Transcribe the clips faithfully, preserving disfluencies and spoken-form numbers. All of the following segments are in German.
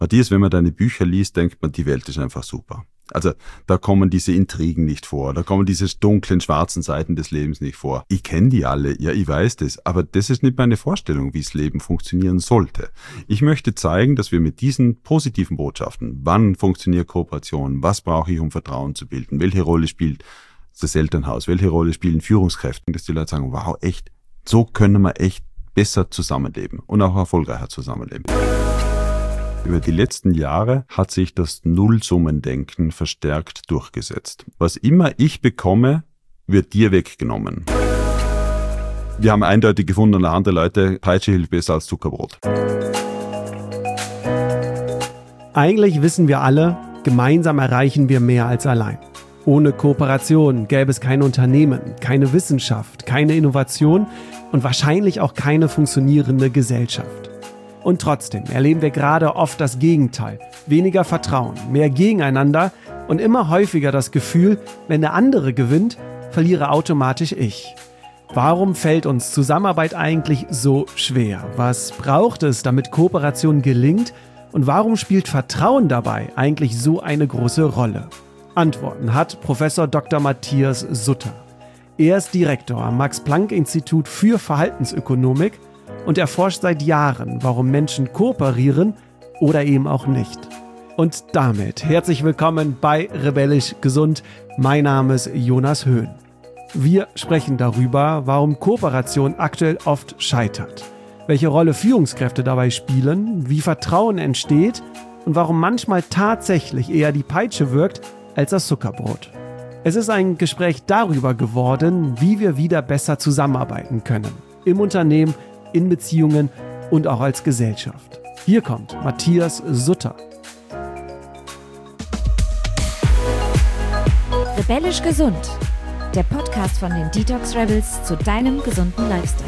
Matthias, wenn man deine Bücher liest, denkt man, die Welt ist einfach super. Also da kommen diese Intrigen nicht vor, da kommen diese dunklen, schwarzen Seiten des Lebens nicht vor. Ich kenne die alle, ja, ich weiß das, aber das ist nicht meine Vorstellung, wie das Leben funktionieren sollte. Ich möchte zeigen, dass wir mit diesen positiven Botschaften, wann funktioniert Kooperation, was brauche ich, um Vertrauen zu bilden, welche Rolle spielt das Elternhaus, welche Rolle spielen Führungskräfte, dass die Leute sagen, wow, echt, so können wir echt besser zusammenleben und auch erfolgreicher zusammenleben. Über die letzten Jahre hat sich das Nullsummendenken verstärkt durchgesetzt. Was immer ich bekomme, wird dir weggenommen. Wir haben eindeutig gefunden, andere Leute, Peitsche hilft besser als Zuckerbrot. Eigentlich wissen wir alle, gemeinsam erreichen wir mehr als allein. Ohne Kooperation gäbe es kein Unternehmen, keine Wissenschaft, keine Innovation und wahrscheinlich auch keine funktionierende Gesellschaft. Und trotzdem erleben wir gerade oft das Gegenteil. Weniger Vertrauen, mehr Gegeneinander und immer häufiger das Gefühl, wenn der andere gewinnt, verliere automatisch ich. Warum fällt uns Zusammenarbeit eigentlich so schwer? Was braucht es, damit Kooperation gelingt? Und warum spielt Vertrauen dabei eigentlich so eine große Rolle? Antworten hat Professor Doktor Matthias Sutter. Er ist Direktor am Max-Planck-Institut für Verhaltensökonomik und erforscht seit Jahren, warum Menschen kooperieren oder eben auch nicht. Und damit herzlich willkommen bei Rebellisch Gesund. Mein Name ist Jonas Höhn. Wir sprechen darüber, warum Kooperation aktuell oft scheitert, welche Rolle Führungskräfte dabei spielen, wie Vertrauen entsteht und warum manchmal tatsächlich eher die Peitsche wirkt als das Zuckerbrot. Es ist ein Gespräch darüber geworden, wie wir wieder besser zusammenarbeiten können. Im Unternehmen, in Beziehungen und auch als Gesellschaft. Hier kommt Matthias Sutter. Rebellisch Gesund, der Podcast von den Detox Rebels zu deinem gesunden Lifestyle.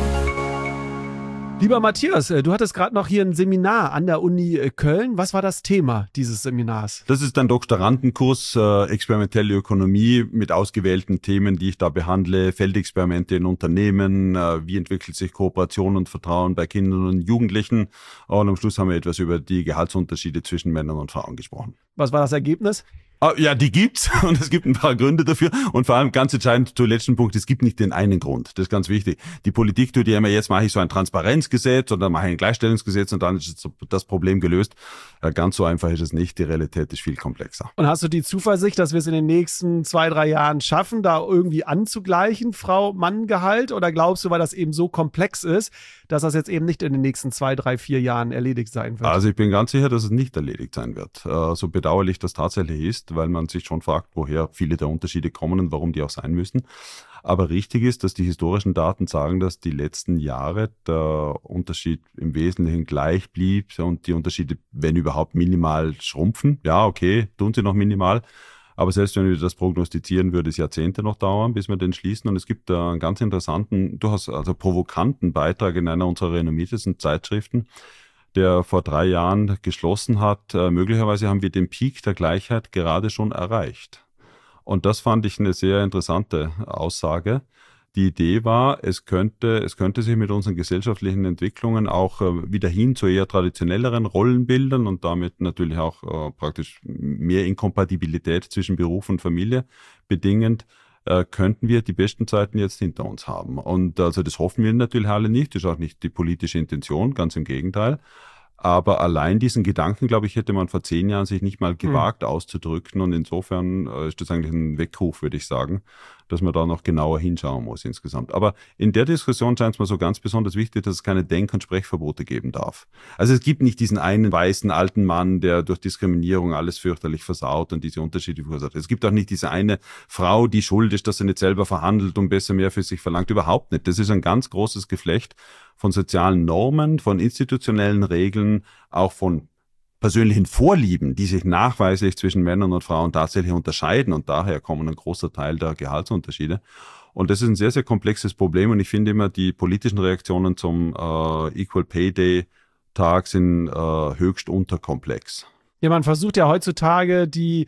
Lieber Matthias, du hattest gerade noch hier ein Seminar an der Uni Köln. Was war das Thema dieses Seminars? Das ist ein Doktorandenkurs, äh, experimentelle Ökonomie mit ausgewählten Themen, die ich da behandle, Feldexperimente in Unternehmen, äh, wie entwickelt sich Kooperation und Vertrauen bei Kindern und Jugendlichen. Und am Schluss haben wir etwas über die Gehaltsunterschiede zwischen Männern und Frauen gesprochen. Was war das Ergebnis? Ja, die gibt's und es gibt ein paar Gründe dafür und vor allem ganz entscheidend zum letzten Punkt, es gibt nicht den einen Grund, das ist ganz wichtig. Die Politik tut ja immer, jetzt mache ich so ein Transparenzgesetz oder mache ich ein Gleichstellungsgesetz und dann ist das Problem gelöst. Ganz so einfach ist es nicht, die Realität ist viel komplexer. Und hast du die Zuversicht, dass wir es in den nächsten zwei, drei Jahren schaffen, da irgendwie anzugleichen, Frau-Mann-Gehalt? Oder glaubst du, weil das eben so komplex ist, dass das jetzt eben nicht in den nächsten zwei, drei, vier Jahren erledigt sein wird? Also ich bin ganz sicher, dass es nicht erledigt sein wird. So bedauerlich das tatsächlich ist, weil man sich schon fragt, woher viele der Unterschiede kommen und warum die auch sein müssen. Aber richtig ist, dass die historischen Daten sagen, dass die letzten Jahre der Unterschied im Wesentlichen gleich blieb und die Unterschiede, wenn überhaupt, minimal schrumpfen. Ja, okay, tun sie noch minimal. Aber selbst wenn wir das prognostizieren, würde es Jahrzehnte noch dauern, bis wir den schließen. Und es gibt da einen ganz interessanten, durchaus also provokanten Beitrag in einer unserer renommiertesten Zeitschriften, der vor drei Jahren geschlossen hat, äh, möglicherweise haben wir den Peak der Gleichheit gerade schon erreicht. Und das fand ich eine sehr interessante Aussage. Die Idee war, es könnte, es könnte sich mit unseren gesellschaftlichen Entwicklungen auch äh, wieder hin zu eher traditionelleren Rollenbildern und damit natürlich auch äh, praktisch mehr Inkompatibilität zwischen Beruf und Familie bedingend, äh, könnten wir die besten Zeiten jetzt hinter uns haben. Und also das hoffen wir natürlich alle nicht, das ist auch nicht die politische Intention, ganz im Gegenteil. Aber allein diesen Gedanken, glaube ich, hätte man vor zehn Jahren sich nicht mal gewagt mhm. auszudrücken. Und insofern äh, ist das eigentlich ein Weckruf, würde ich sagen, dass man da noch genauer hinschauen muss insgesamt. Aber in der Diskussion scheint es mir so ganz besonders wichtig, dass es keine Denk- und Sprechverbote geben darf. Also es gibt nicht diesen einen weißen alten Mann, der durch Diskriminierung alles fürchterlich versaut und diese Unterschiede verursacht. Es gibt auch nicht diese eine Frau, die schuld ist, dass sie nicht selber verhandelt und besser mehr für sich verlangt. Überhaupt nicht. Das ist ein ganz großes Geflecht von sozialen Normen, von institutionellen Regeln, auch von persönlichen Vorlieben, die sich nachweislich zwischen Männern und Frauen tatsächlich unterscheiden und daher kommen ein großer Teil der Gehaltsunterschiede. Und das ist ein sehr, sehr komplexes Problem und ich finde immer, die politischen Reaktionen zum äh, Equal Pay Day Tag sind äh, höchst unterkomplex. Ja, man versucht ja heutzutage die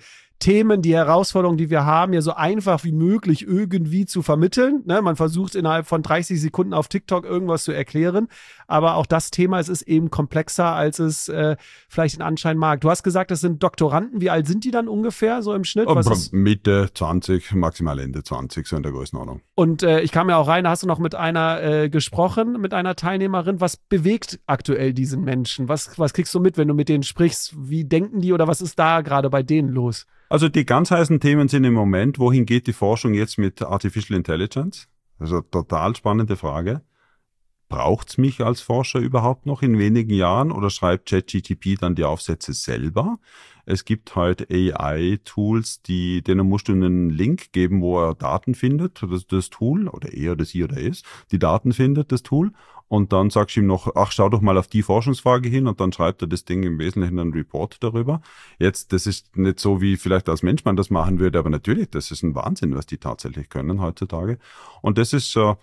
Themen, die Herausforderungen, die wir haben, ja so einfach wie möglich irgendwie zu vermitteln. Ne? Man versucht innerhalb von dreißig Sekunden auf TikTok irgendwas zu erklären, aber auch das Thema, es ist eben komplexer, als es äh, vielleicht den Anschein mag. Du hast gesagt, das sind Doktoranden. Wie alt sind die dann ungefähr so im Schnitt? Was ist? Mitte zwanzig, maximal Ende zwanzig, so in der Größenordnung. Und äh, ich kam ja auch rein, da hast du noch mit einer äh, gesprochen, mit einer Teilnehmerin. Was bewegt aktuell diesen Menschen? Was, was kriegst du mit, wenn du mit denen sprichst? Wie denken die oder was ist da gerade bei denen los? Also die ganz heißen Themen sind im Moment, wohin geht die Forschung jetzt mit Artificial Intelligence? Also total spannende Frage. Braucht es mich als Forscher überhaupt noch in wenigen Jahren oder schreibt ChatGPT dann die Aufsätze selber? Es gibt halt A I-Tools, die, denen musst du einen Link geben, wo er Daten findet, das, das Tool, oder er oder sie oder es, die Daten findet, das Tool. Und dann sagst du ihm noch, ach, schau doch mal auf die Forschungsfrage hin und dann schreibt er das Ding im Wesentlichen einen Report darüber. Jetzt, das ist nicht so, wie vielleicht als Mensch man das machen würde, aber natürlich, das ist ein Wahnsinn, was die tatsächlich können heutzutage. Und das ist so,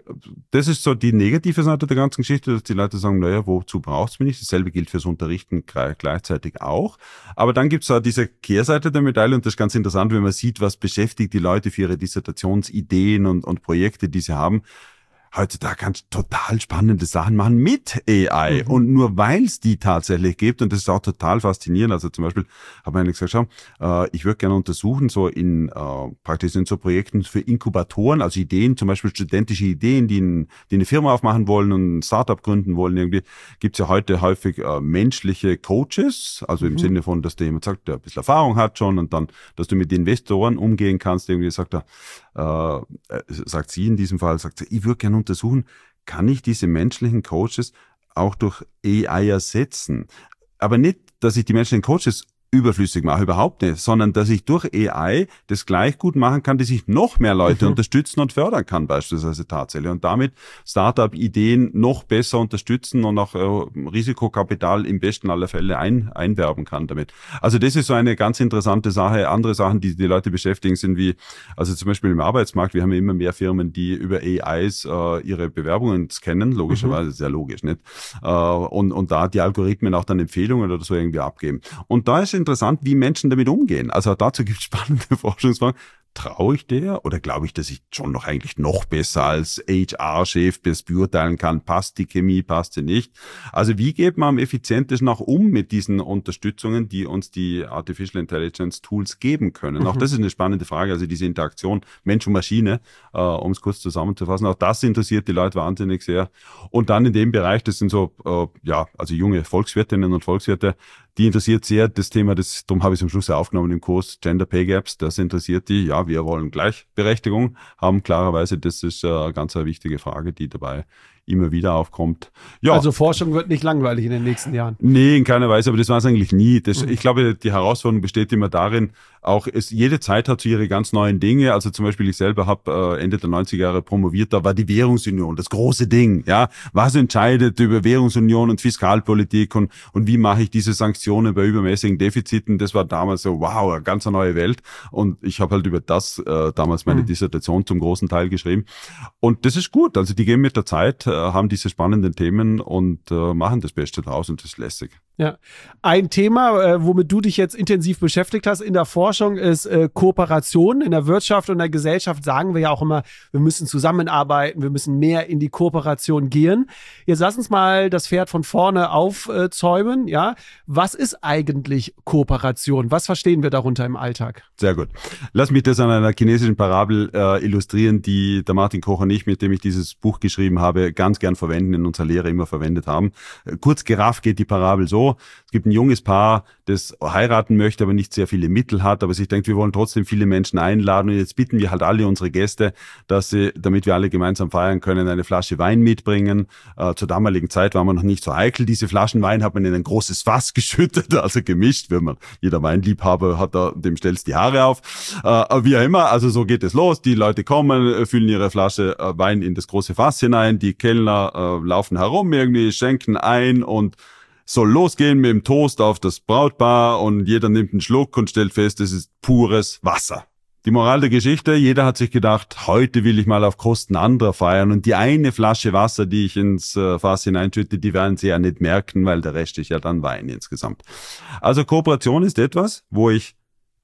das ist so die negative Seite der ganzen Geschichte, dass die Leute sagen, naja, wozu braucht's mich nicht? Dasselbe gilt fürs Unterrichten gleichzeitig auch. Aber dann gibt's auch diese Kehrseite der Medaille und das ist ganz interessant, wenn man sieht, was beschäftigt die Leute für ihre Dissertationsideen und, und Projekte, die sie haben. Heutzutage kannst du total spannende Sachen machen mit A I. Mhm. Und nur weil es die tatsächlich gibt, und das ist auch total faszinierend. Also zum Beispiel habe ich gesagt, schau, äh, ich würde gerne untersuchen, so in äh, praktisch in so Projekten für Inkubatoren, also Ideen, zum Beispiel studentische Ideen, die, ein, die eine Firma aufmachen wollen und ein Startup gründen wollen. Irgendwie gibt es ja heute häufig äh, menschliche Coaches, also im mhm. Sinne von, dass der jemand sagt, der ein bisschen Erfahrung hat schon und dann, dass du mit Investoren umgehen kannst. Irgendwie sagt er, äh, sagt sie in diesem Fall, sagt sie, ich würde gerne untersuchen, kann ich diese menschlichen Coaches auch durch A I ersetzen? Aber nicht, dass ich die menschlichen Coaches überflüssig mache, überhaupt nicht, sondern dass ich durch A I das gleich gut machen kann, dass ich noch mehr Leute mhm. unterstützen und fördern kann beispielsweise tatsächlich und damit Startup-Ideen noch besser unterstützen und auch äh, Risikokapital im besten aller Fälle ein, einwerben kann damit. Also das ist so eine ganz interessante Sache. Andere Sachen, die die Leute beschäftigen, sind wie, also zum Beispiel im Arbeitsmarkt, wir haben ja immer mehr Firmen, die über A Is äh, ihre Bewerbungen scannen, logischerweise, mhm. sehr logisch, nicht? Äh, und, und da die Algorithmen auch dann Empfehlungen oder so irgendwie abgeben. Und da ist interessant, wie Menschen damit umgehen. Also auch dazu gibt es spannende Forschungsfragen. Traue ich der oder glaube ich, dass ich schon noch eigentlich noch besser als H R-Chef das beurteilen kann, passt die Chemie, passt sie nicht? Also wie geht man am effizientesten auch um mit diesen Unterstützungen, die uns die Artificial Intelligence Tools geben können? Mhm. Auch das ist eine spannende Frage, also diese Interaktion Mensch und Maschine, äh, um es kurz zusammenzufassen. Auch das interessiert die Leute wahnsinnig sehr. Und dann in dem Bereich, das sind so, äh, ja, also junge Volkswirtinnen und Volkswirte, die interessiert sehr das Thema, das, darum habe ich es am Schluss ja aufgenommen im Kurs, Gender Pay Gaps, das interessiert die. Ja, wir wollen Gleichberechtigung haben, klarerweise, das ist eine ganz eine wichtige Frage, die dabei immer wieder aufkommt. Ja. Also Forschung wird nicht langweilig in den nächsten Jahren. Nee, in keiner Weise, aber das war es eigentlich nie. Das, mhm. Ich glaube, die Herausforderung besteht immer darin, auch es, jede Zeit hat so ihre ganz neuen Dinge. Also zum Beispiel ich selber habe äh, Ende der neunziger Jahre promoviert, da war die Währungsunion das große Ding. Ja, was entscheidet über Währungsunion und Fiskalpolitik und und wie mache ich diese Sanktionen bei übermäßigen Defiziten? Das war damals so, wow, eine ganz neue Welt. Und ich habe halt über das äh, damals meine mhm. Dissertation zum großen Teil geschrieben. Und das ist gut. Also die gehen mit der Zeit, äh, haben diese spannenden Themen und äh, machen das Beste draus und das ist lässig. Ja, ein Thema, äh, womit du dich jetzt intensiv beschäftigt hast in der Forschung, ist äh, Kooperation. In der Wirtschaft und der Gesellschaft sagen wir ja auch immer, wir müssen zusammenarbeiten, wir müssen mehr in die Kooperation gehen. Jetzt lass uns mal das Pferd von vorne aufzäumen. Ja, was ist eigentlich Kooperation? Was verstehen wir darunter im Alltag? Sehr gut. Lass mich das an einer chinesischen Parabel äh, illustrieren, die der Martin Koch und ich, mit dem ich dieses Buch geschrieben habe, ganz gern verwenden, in unserer Lehre immer verwendet haben. Äh, kurz gerafft geht die Parabel so. Es gibt ein junges Paar, das heiraten möchte, aber nicht sehr viele Mittel hat, aber sich denkt, wir wollen trotzdem viele Menschen einladen und jetzt bitten wir halt alle unsere Gäste, dass sie, damit wir alle gemeinsam feiern können, eine Flasche Wein mitbringen. Äh, zur damaligen Zeit war man noch nicht so heikel. Diese Flaschen Wein hat man in ein großes Fass geschüttet, also gemischt, wenn man, jeder Weinliebhaber hat da, dem stellst die Haare auf. Äh, wie auch immer, also so geht es los. Die Leute kommen, füllen ihre Flasche äh, Wein in das große Fass hinein, die Kellner äh, laufen herum irgendwie, schenken ein und soll losgehen mit dem Toast auf das Brautpaar und jeder nimmt einen Schluck und stellt fest, es ist pures Wasser. Die Moral der Geschichte, jeder hat sich gedacht, heute will ich mal auf Kosten anderer feiern und die eine Flasche Wasser, die ich ins äh, Fass hineinschütte, die werden sie ja nicht merken, weil der Rest ist ja dann Wein insgesamt. Also Kooperation ist etwas, wo ich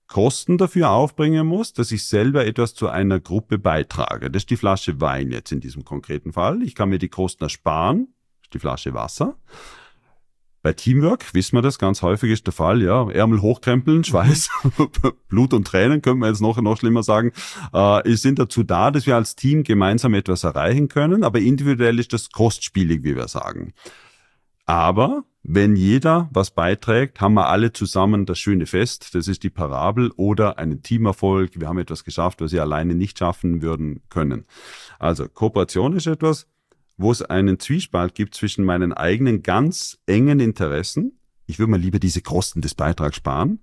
Kosten dafür aufbringen muss, dass ich selber etwas zu einer Gruppe beitrage. Das ist die Flasche Wein jetzt in diesem konkreten Fall. Ich kann mir die Kosten ersparen, das ist die Flasche Wasser. Bei Teamwork wissen wir das, ganz häufig ist der Fall, ja, Ärmel hochkrempeln, Schweiß, Blut und Tränen, könnte man jetzt noch, noch schlimmer sagen, äh, sind dazu da, dass wir als Team gemeinsam etwas erreichen können, aber individuell ist das kostspielig, wie wir sagen. Aber wenn jeder was beiträgt, haben wir alle zusammen das schöne Fest, das ist die Parabel, oder einen Teamerfolg, wir haben etwas geschafft, was wir alleine nicht schaffen würden können. Also Kooperation ist etwas, wo es einen Zwiespalt gibt zwischen meinen eigenen ganz engen Interessen. Ich würde mir lieber diese Kosten des Beitrags sparen.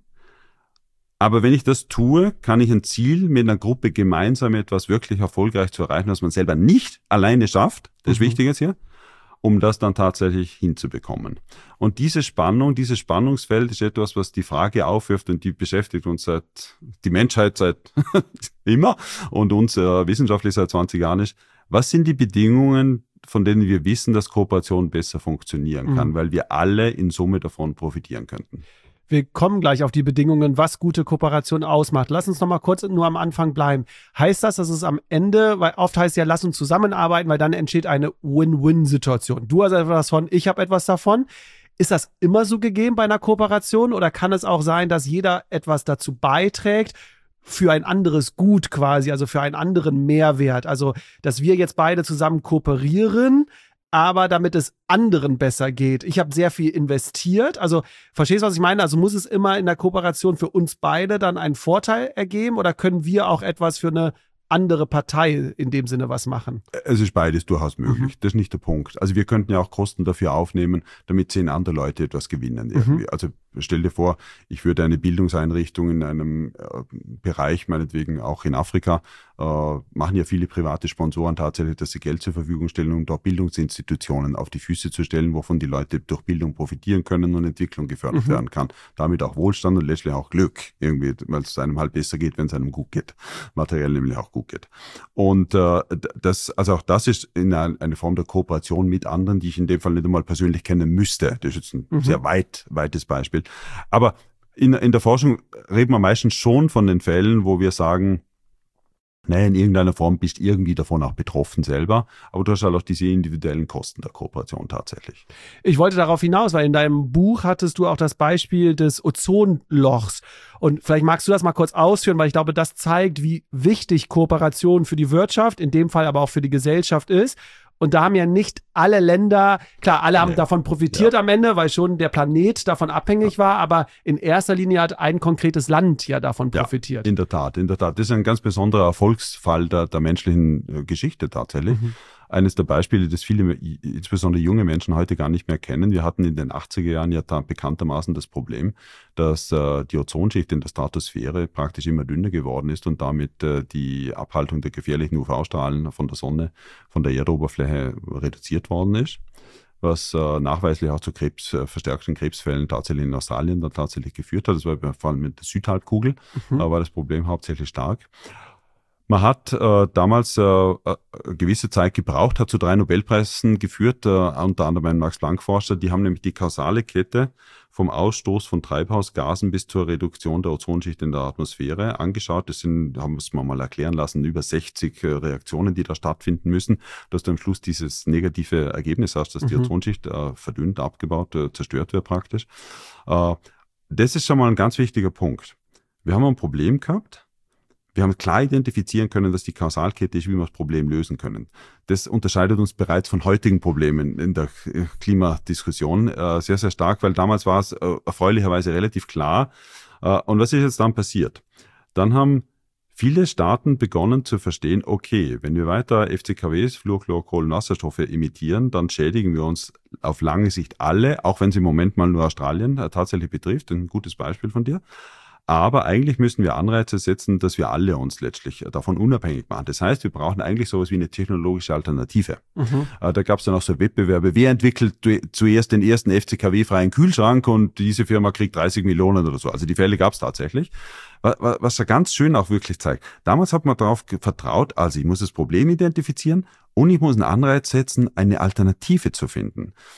Aber wenn ich das tue, kann ich ein Ziel mit einer Gruppe gemeinsam etwas wirklich erfolgreich zu erreichen, was man selber nicht alleine schafft. Das ist mhm. wichtig jetzt hier, um das dann tatsächlich hinzubekommen. Und diese Spannung, dieses Spannungsfeld ist etwas, was die Frage aufwirft, und die beschäftigt uns seit, die Menschheit seit immer und uns äh, wissenschaftlich seit zwanzig Jahren ist. Was sind die Bedingungen, von denen wir wissen, dass Kooperation besser funktionieren kann, mhm. weil wir alle in Summe davon profitieren könnten? Wir kommen gleich auf die Bedingungen, was gute Kooperation ausmacht. Lass uns noch mal kurz nur am Anfang bleiben. Heißt das, dass es am Ende, weil oft heißt ja, lass uns zusammenarbeiten, weil dann entsteht eine Win-Win-Situation. Du hast etwas davon, ich habe etwas davon. Ist das immer so gegeben bei einer Kooperation, oder kann es auch sein, dass jeder etwas dazu beiträgt, für ein anderes Gut quasi, also für einen anderen Mehrwert? Also, dass wir jetzt beide zusammen kooperieren, aber damit es anderen besser geht. Ich habe sehr viel investiert. Also, verstehst du, was ich meine? Also muss es immer in der Kooperation für uns beide dann einen Vorteil ergeben, oder können wir auch etwas für eine andere Partei in dem Sinne was machen? Es ist beides durchaus möglich. Mhm. Das ist nicht der Punkt. Also wir könnten ja auch Kosten dafür aufnehmen, damit zehn andere Leute etwas gewinnen irgendwie. Mhm. Also stell dir vor, ich würde eine Bildungseinrichtung in einem äh, Bereich, meinetwegen auch in Afrika, äh, machen ja viele private Sponsoren tatsächlich, dass sie Geld zur Verfügung stellen, um dort Bildungsinstitutionen auf die Füße zu stellen, wovon die Leute durch Bildung profitieren können und Entwicklung gefördert mhm. werden kann. Damit auch Wohlstand und letztlich auch Glück, irgendwie, weil es einem halt besser geht, wenn es einem gut geht. Materiell nämlich auch gut geht. Und äh, das, also auch das ist in eine, eine Form der Kooperation mit anderen, die ich in dem Fall nicht einmal persönlich kennen müsste. Das ist jetzt ein mhm. sehr weit, weites Beispiel. Aber in, in der Forschung reden wir meistens schon von den Fällen, wo wir sagen, naja, in irgendeiner Form bist irgendwie davon auch betroffen selber, aber du hast halt auch diese individuellen Kosten der Kooperation tatsächlich. Ich wollte darauf hinaus, weil in deinem Buch hattest du auch das Beispiel des Ozonlochs, und vielleicht magst du das mal kurz ausführen, weil ich glaube, das zeigt, wie wichtig Kooperation für die Wirtschaft, in dem Fall aber auch für die Gesellschaft ist. Und da haben ja nicht alle Länder, klar, alle haben nee. davon profitiert ja. am Ende, weil schon der Planet davon abhängig ja. war, aber in erster Linie hat ein konkretes Land ja davon profitiert. Ja, in der Tat, in der Tat. Das ist ein ganz besonderer Erfolgsfall der, der menschlichen äh, Geschichte tatsächlich. Mhm. Eines der Beispiele, das viele, insbesondere junge Menschen, heute gar nicht mehr kennen. Wir hatten in den achtziger Jahren ja da bekanntermaßen das Problem, dass äh, die Ozonschicht in der Stratosphäre praktisch immer dünner geworden ist und damit äh, die Abhaltung der gefährlichen U V-Strahlen von der Sonne, von der Erdoberfläche reduziert worden ist, was äh, nachweislich auch zu Krebs, äh, verstärkten Krebsfällen tatsächlich in Australien dann tatsächlich geführt hat. Das war vor allem mit der Südhalbkugel, mhm. äh, war das Problem hauptsächlich stark. Man hat äh, damals äh, eine gewisse Zeit gebraucht, hat zu drei Nobelpreisen geführt, äh, unter anderem ein Max-Planck-Forscher. Die haben nämlich die kausale Kette vom Ausstoß von Treibhausgasen bis zur Reduktion der Ozonschicht in der Atmosphäre angeschaut. Das sind, haben wir es mal erklären lassen, über sechzig äh, Reaktionen, die da stattfinden müssen, dass du am Schluss dieses negative Ergebnis hast, dass mhm. die Ozonschicht äh, verdünnt, abgebaut, äh, zerstört wird praktisch. Äh, das ist schon mal ein ganz wichtiger Punkt. Wir haben ein Problem gehabt. Wir haben klar identifizieren können, dass die Kausalkette ist, wie wir das Problem lösen können. Das unterscheidet uns bereits von heutigen Problemen in der Klimadiskussion äh, sehr, sehr stark, weil damals war es äh, erfreulicherweise relativ klar. Äh, und was ist jetzt dann passiert? Dann haben viele Staaten begonnen zu verstehen, okay, wenn wir weiter F C K Ws, Fluorchlorkohlenwasserstoffe emittieren, dann schädigen wir uns auf lange Sicht alle, auch wenn es im Moment mal nur Australien äh, tatsächlich betrifft. Ein gutes Beispiel von dir. Aber eigentlich müssen wir Anreize setzen, dass wir alle uns letztlich davon unabhängig machen. Das heißt, wir brauchen eigentlich sowas wie eine technologische Alternative. Mhm. Da gab es dann auch so Wettbewerbe. Wer entwickelt zuerst den ersten F C K W-freien Kühlschrank und diese Firma kriegt dreißig Millionen oder so. Also die Fälle gab es tatsächlich. Was da ganz schön auch wirklich zeigt. Damals hat man darauf vertraut, also ich muss das Problem identifizieren und ich muss einen Anreiz setzen, eine Alternative zu finden.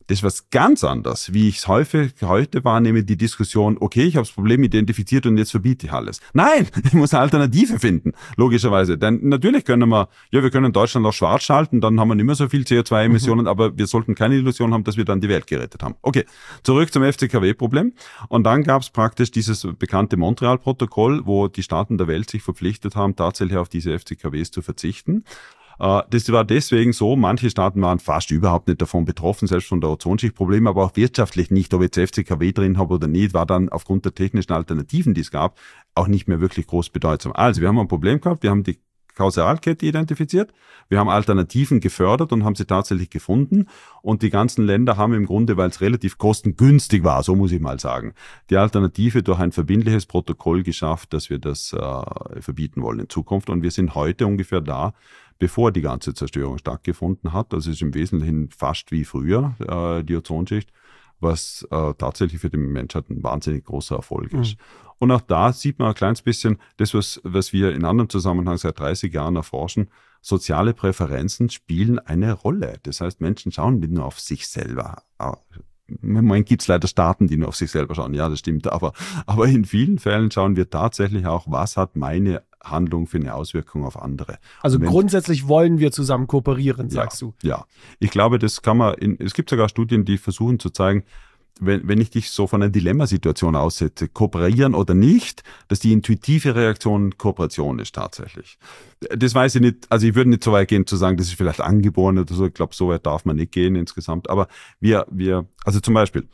Das ist was ganz anderes, wie ich es häufig heute wahrnehme, die Diskussion, okay, ich habe das Problem identifiziert und jetzt verbiete ich alles. Nein, ich muss eine Alternative finden, logischerweise. Denn natürlich können wir, ja, wir können Deutschland auch schwarz schalten, dann haben wir nicht mehr so viel C O zwei Emissionen, mhm. aber wir sollten keine Illusion haben, dass wir dann die Welt gerettet haben. Okay, zurück zum F C K W-Problem. Und dann gab es praktisch dieses bekannte Montreal-Protokoll, wo die Staaten der Welt sich verpflichtet haben, tatsächlich auf diese F C K Ws zu verzichten. Das war deswegen so, manche Staaten waren fast überhaupt nicht davon betroffen, selbst von der Ozonschichtprobleme, aber auch wirtschaftlich nicht, ob ich jetzt F C K W drin habe oder nicht, war dann aufgrund der technischen Alternativen, die es gab, auch nicht mehr wirklich groß bedeutsam. Also wir haben ein Problem gehabt, wir haben die Kausalkette identifiziert, wir haben Alternativen gefördert und haben sie tatsächlich gefunden und die ganzen Länder haben im Grunde, weil es relativ kostengünstig war, so muss ich mal sagen, die Alternative durch ein verbindliches Protokoll geschafft, dass wir das äh, verbieten wollen in Zukunft und wir sind heute ungefähr da, bevor die ganze Zerstörung stattgefunden hat. Also es ist im Wesentlichen fast wie früher, äh, die Ozonschicht, was äh, tatsächlich für die Menschheit ein wahnsinnig großer Erfolg ist. Mhm. Und auch da sieht man ein kleines bisschen das, was, was wir in anderem Zusammenhang seit dreißig Jahren erforschen. Soziale Präferenzen spielen eine Rolle. Das heißt, Menschen schauen nicht nur auf sich selber. Im Moment gibt es leider Staaten, die nur auf sich selber schauen. Ja, das stimmt. Aber, aber in vielen Fällen schauen wir tatsächlich auch, was hat meine Handlung für eine Auswirkung auf andere. Also wenn, grundsätzlich wollen wir zusammen kooperieren, sagst ja, du? Ja, ich glaube, das kann man, in, es gibt sogar Studien, die versuchen zu zeigen, wenn, wenn ich dich so von einer Dilemmasituation aussetze, kooperieren oder nicht, dass die intuitive Reaktion Kooperation ist tatsächlich. Das weiß ich nicht, also ich würde nicht so weit gehen zu sagen, das ist vielleicht angeboren oder so, ich glaube, so weit darf man nicht gehen insgesamt, aber wir, wir, also zum Beispiel,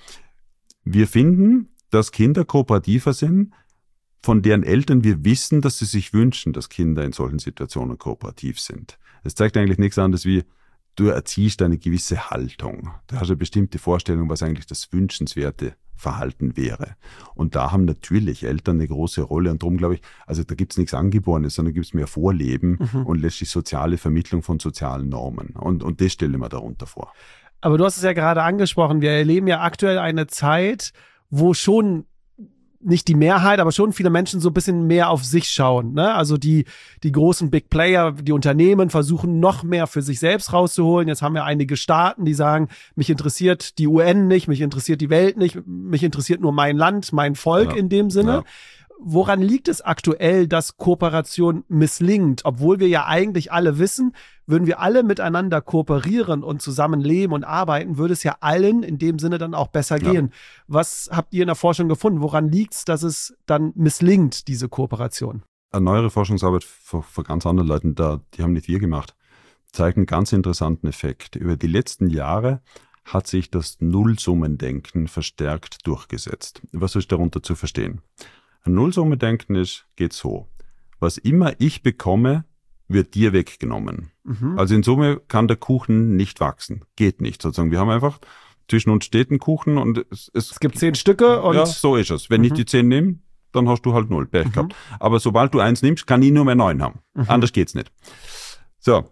wir finden, dass Kinder kooperativer sind, von deren Eltern wir wissen, dass sie sich wünschen, dass Kinder in solchen Situationen kooperativ sind. Das zeigt eigentlich nichts anderes wie, du erziehst eine gewisse Haltung. Du hast eine bestimmte Vorstellung, was eigentlich das wünschenswerte Verhalten wäre. Und da haben natürlich Eltern eine große Rolle. Und darum glaube ich, also da gibt es nichts Angeborenes, sondern gibt es mehr Vorleben mhm. und letztlich soziale Vermittlung von sozialen Normen. Und, und das stelle ich mir darunter vor. Aber du hast es ja gerade angesprochen, wir erleben ja aktuell eine Zeit, wo schon nicht die Mehrheit, aber schon viele Menschen so ein bisschen mehr auf sich schauen, ne? Also die, die großen Big Player, die Unternehmen versuchen noch mehr für sich selbst rauszuholen. Jetzt haben wir einige Staaten, die sagen, mich interessiert die U N nicht, mich interessiert die Welt nicht, mich interessiert nur mein Land, mein Volk ja. in dem Sinne. Ja. Woran liegt es aktuell, dass Kooperation misslingt? Obwohl wir ja eigentlich alle wissen, würden wir alle miteinander kooperieren und zusammenleben und arbeiten, würde es ja allen in dem Sinne dann auch besser ja. gehen. Was habt ihr in der Forschung gefunden? Woran liegt es, dass es dann misslingt, diese Kooperation? Eine neuere Forschungsarbeit von, von ganz anderen Leuten, da, die haben nicht wir gemacht, zeigt einen ganz interessanten Effekt. Über die letzten Jahre hat sich das Nullsummendenken verstärkt durchgesetzt. Was ist darunter zu verstehen? Ein Nullsummendenken ist, geht so. Was immer ich bekomme, wird dir weggenommen. Mhm. Also in Summe kann der Kuchen nicht wachsen. Geht nicht sozusagen. Wir haben einfach, zwischen uns steht ein Kuchen und es, es, es gibt zehn Stücke und... Ja, so ist es. Wenn mhm. ich die zehn nehme, dann hast du halt null Pech mhm. gehabt. Aber sobald du eins nimmst, kann ich nur mehr neun haben. Mhm. Anders geht's nicht. So.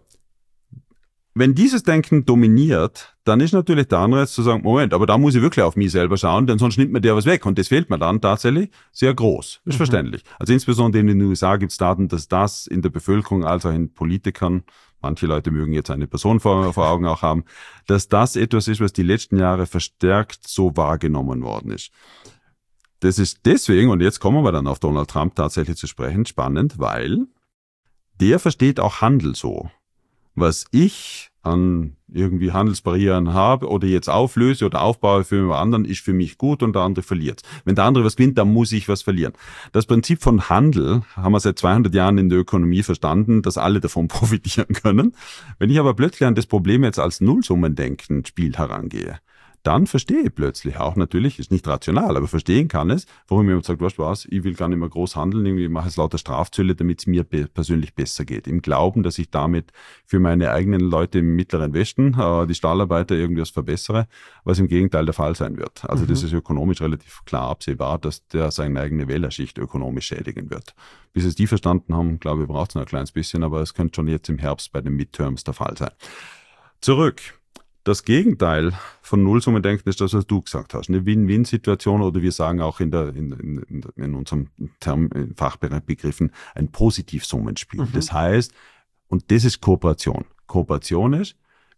Wenn dieses Denken dominiert, dann ist natürlich der Anreiz zu sagen, Moment, aber da muss ich wirklich auf mich selber schauen, denn sonst nimmt mir der was weg. Und das fehlt mir dann tatsächlich sehr groß. Ist mhm. verständlich. Also insbesondere in den U S A gibt es Daten, dass das in der Bevölkerung, also in Politikern, manche Leute mögen jetzt eine Person vor, vor Augen auch haben, dass das etwas ist, was die letzten Jahre verstärkt so wahrgenommen worden ist. Das ist deswegen, und jetzt kommen wir dann auf Donald Trump tatsächlich zu sprechen, spannend, weil der versteht auch Handel so. Was ich an irgendwie Handelsbarrieren habe oder jetzt auflöse oder aufbaue für jemand anderen, ist für mich gut und der andere verliert. Wenn der andere was gewinnt, dann muss ich was verlieren. Das Prinzip von Handel haben wir seit zweihundert Jahren in der Ökonomie verstanden, dass alle davon profitieren können. Wenn ich aber plötzlich an das Problem jetzt als Nullsummendenken-Spiel herangehe, dann verstehe ich plötzlich auch natürlich, ist nicht rational, aber verstehen kann es, warum jemand sagt, weißt du was, ich will gar nicht mehr groß handeln, ich mache es lauter Strafzölle, damit es mir be- persönlich besser geht. Im Glauben, dass ich damit für meine eigenen Leute im Mittleren Westen, äh, die Stahlarbeiter, irgendwas verbessere, was im Gegenteil der Fall sein wird. Also mhm. das ist ökonomisch relativ klar absehbar, dass der seine eigene Wählerschicht ökonomisch schädigen wird. Bis es die verstanden haben, glaube ich, braucht es noch ein kleines bisschen, aber es könnte schon jetzt im Herbst bei den Midterms der Fall sein. Zurück. Das Gegenteil von Nullsummendenken ist das, was du gesagt hast. Eine Win-Win-Situation oder wir sagen auch in, der, in, in, in unserem Term, in Fachbegriffen ein Positivsummenspiel. Mhm. Das heißt, und das ist Kooperation. Kooperation ist,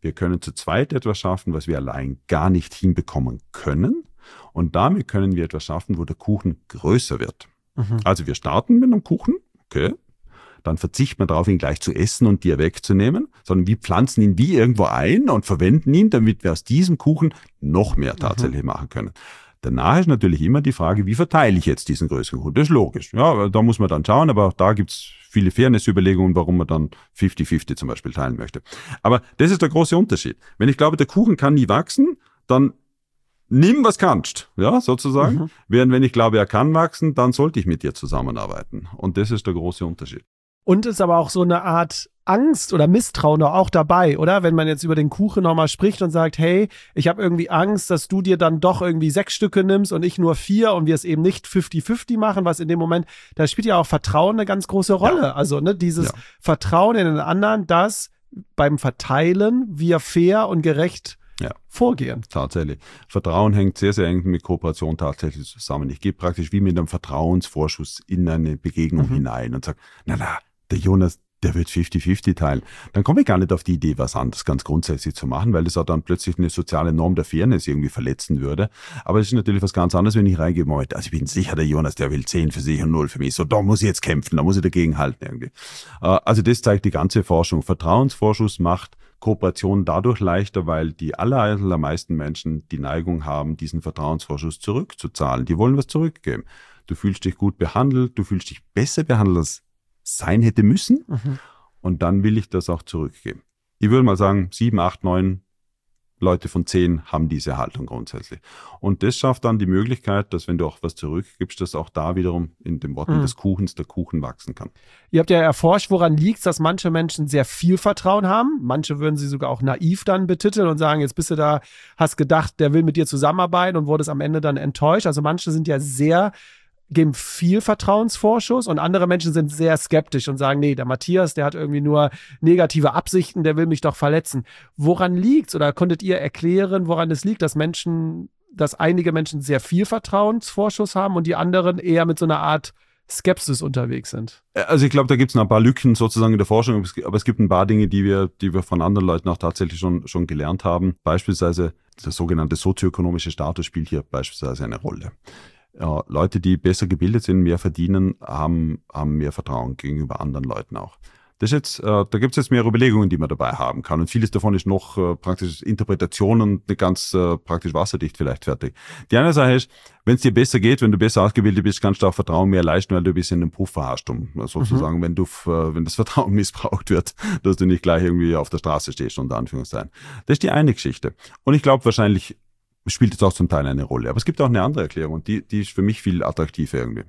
Wir können zu zweit etwas schaffen, was wir allein gar nicht hinbekommen können. Und damit können wir etwas schaffen, wo der Kuchen größer wird. Mhm. Also wir starten mit einem Kuchen, okay. Dann verzichten wir darauf, ihn gleich zu essen und dir wegzunehmen, sondern wir pflanzen ihn wie irgendwo ein und verwenden ihn, damit wir aus diesem Kuchen noch mehr tatsächlich mhm. machen können. Danach ist natürlich immer die Frage, wie verteile ich jetzt diesen größeren Kuchen? Das ist logisch. Ja, da muss man dann schauen, aber auch da gibt es viele Fairness-Überlegungen, warum man dann fünfzig fünfzig zum Beispiel teilen möchte. Aber das ist der große Unterschied. Wenn ich glaube, der Kuchen kann nie wachsen, dann nimm, was kannst, ja, sozusagen. Mhm. Während wenn ich glaube, er kann wachsen, dann sollte ich mit dir zusammenarbeiten. Und das ist der große Unterschied. Und ist aber auch so eine Art Angst oder Misstrauen auch dabei, oder? Wenn man jetzt über den Kuchen nochmal spricht und sagt, hey, ich habe irgendwie Angst, dass du dir dann doch irgendwie sechs Stücke nimmst und ich nur vier und wir es eben nicht fünfzig fünfzig machen, was in dem Moment, da spielt ja auch Vertrauen eine ganz große Rolle. Ja. Also ne, dieses ja. Vertrauen in den anderen, dass beim Verteilen wir fair und gerecht ja. vorgehen. Tatsächlich. Vertrauen hängt sehr, sehr eng mit Kooperation tatsächlich zusammen. Ich gehe praktisch wie mit einem Vertrauensvorschuss in eine Begegnung mhm. hinein und sage, na na, der Jonas, der wird fünfzig fünfzig teilen. Dann komme ich gar nicht auf die Idee, was anderes ganz grundsätzlich zu machen, weil das auch dann plötzlich eine soziale Norm der Fairness irgendwie verletzen würde. Aber es ist natürlich was ganz anderes, wenn ich reingehe, Moment, also ich bin sicher, der Jonas, der will zehn für sich und null für mich. So, da muss ich jetzt kämpfen, da muss ich dagegen halten irgendwie. Also das zeigt die ganze Forschung. Vertrauensvorschuss macht Kooperation dadurch leichter, weil die aller, allermeisten Menschen die Neigung haben, diesen Vertrauensvorschuss zurückzuzahlen. Die wollen was zurückgeben. Du fühlst dich gut behandelt, du fühlst dich besser behandelt als sein hätte müssen mhm. und dann will ich das auch zurückgeben. Ich würde mal sagen, sieben, acht, neun Leute von zehn haben diese Haltung grundsätzlich. Und das schafft dann die Möglichkeit, dass wenn du auch was zurückgibst, dass auch da wiederum in den Worten mhm. des Kuchens der Kuchen wachsen kann. Ihr habt ja erforscht, woran liegt es, dass manche Menschen sehr viel Vertrauen haben. Manche würden sie sogar auch naiv dann betiteln und sagen, jetzt bist du da, hast gedacht, der will mit dir zusammenarbeiten und wurdest am Ende dann enttäuscht. Also manche sind ja sehr geben viel Vertrauensvorschuss und andere Menschen sind sehr skeptisch und sagen, nee, der Matthias, der hat irgendwie nur negative Absichten, der will mich doch verletzen. Woran liegt's oder konntet ihr erklären, woran es liegt, dass Menschen, dass einige Menschen sehr viel Vertrauensvorschuss haben und die anderen eher mit so einer Art Skepsis unterwegs sind? Also ich glaube, da gibt es noch ein paar Lücken sozusagen in der Forschung, aber es gibt ein paar Dinge, die wir, die wir von anderen Leuten auch tatsächlich schon, schon gelernt haben. Beispielsweise der sogenannte sozioökonomische Status spielt hier beispielsweise eine Rolle. Ja, Leute, die besser gebildet sind, mehr verdienen, haben, haben mehr Vertrauen gegenüber anderen Leuten auch. Das ist jetzt, äh, da gibt es jetzt mehrere Überlegungen, die man dabei haben kann. Und vieles davon ist noch äh, praktisch Interpretation und nicht ganz äh, praktisch wasserdicht vielleicht fertig. Die eine Sache ist, wenn es dir besser geht, wenn du besser ausgebildet bist, kannst du auch Vertrauen mehr leisten, weil du ein bisschen einen Puffer hast, um sozusagen, mhm. wenn du, äh, wenn das Vertrauen missbraucht wird, dass du nicht gleich irgendwie auf der Straße stehst, unter Anführungszeichen. Das ist die eine Geschichte. Und ich glaube wahrscheinlich, spielt jetzt auch zum Teil eine Rolle. Aber es gibt auch eine andere Erklärung und die, die ist für mich viel attraktiver irgendwie.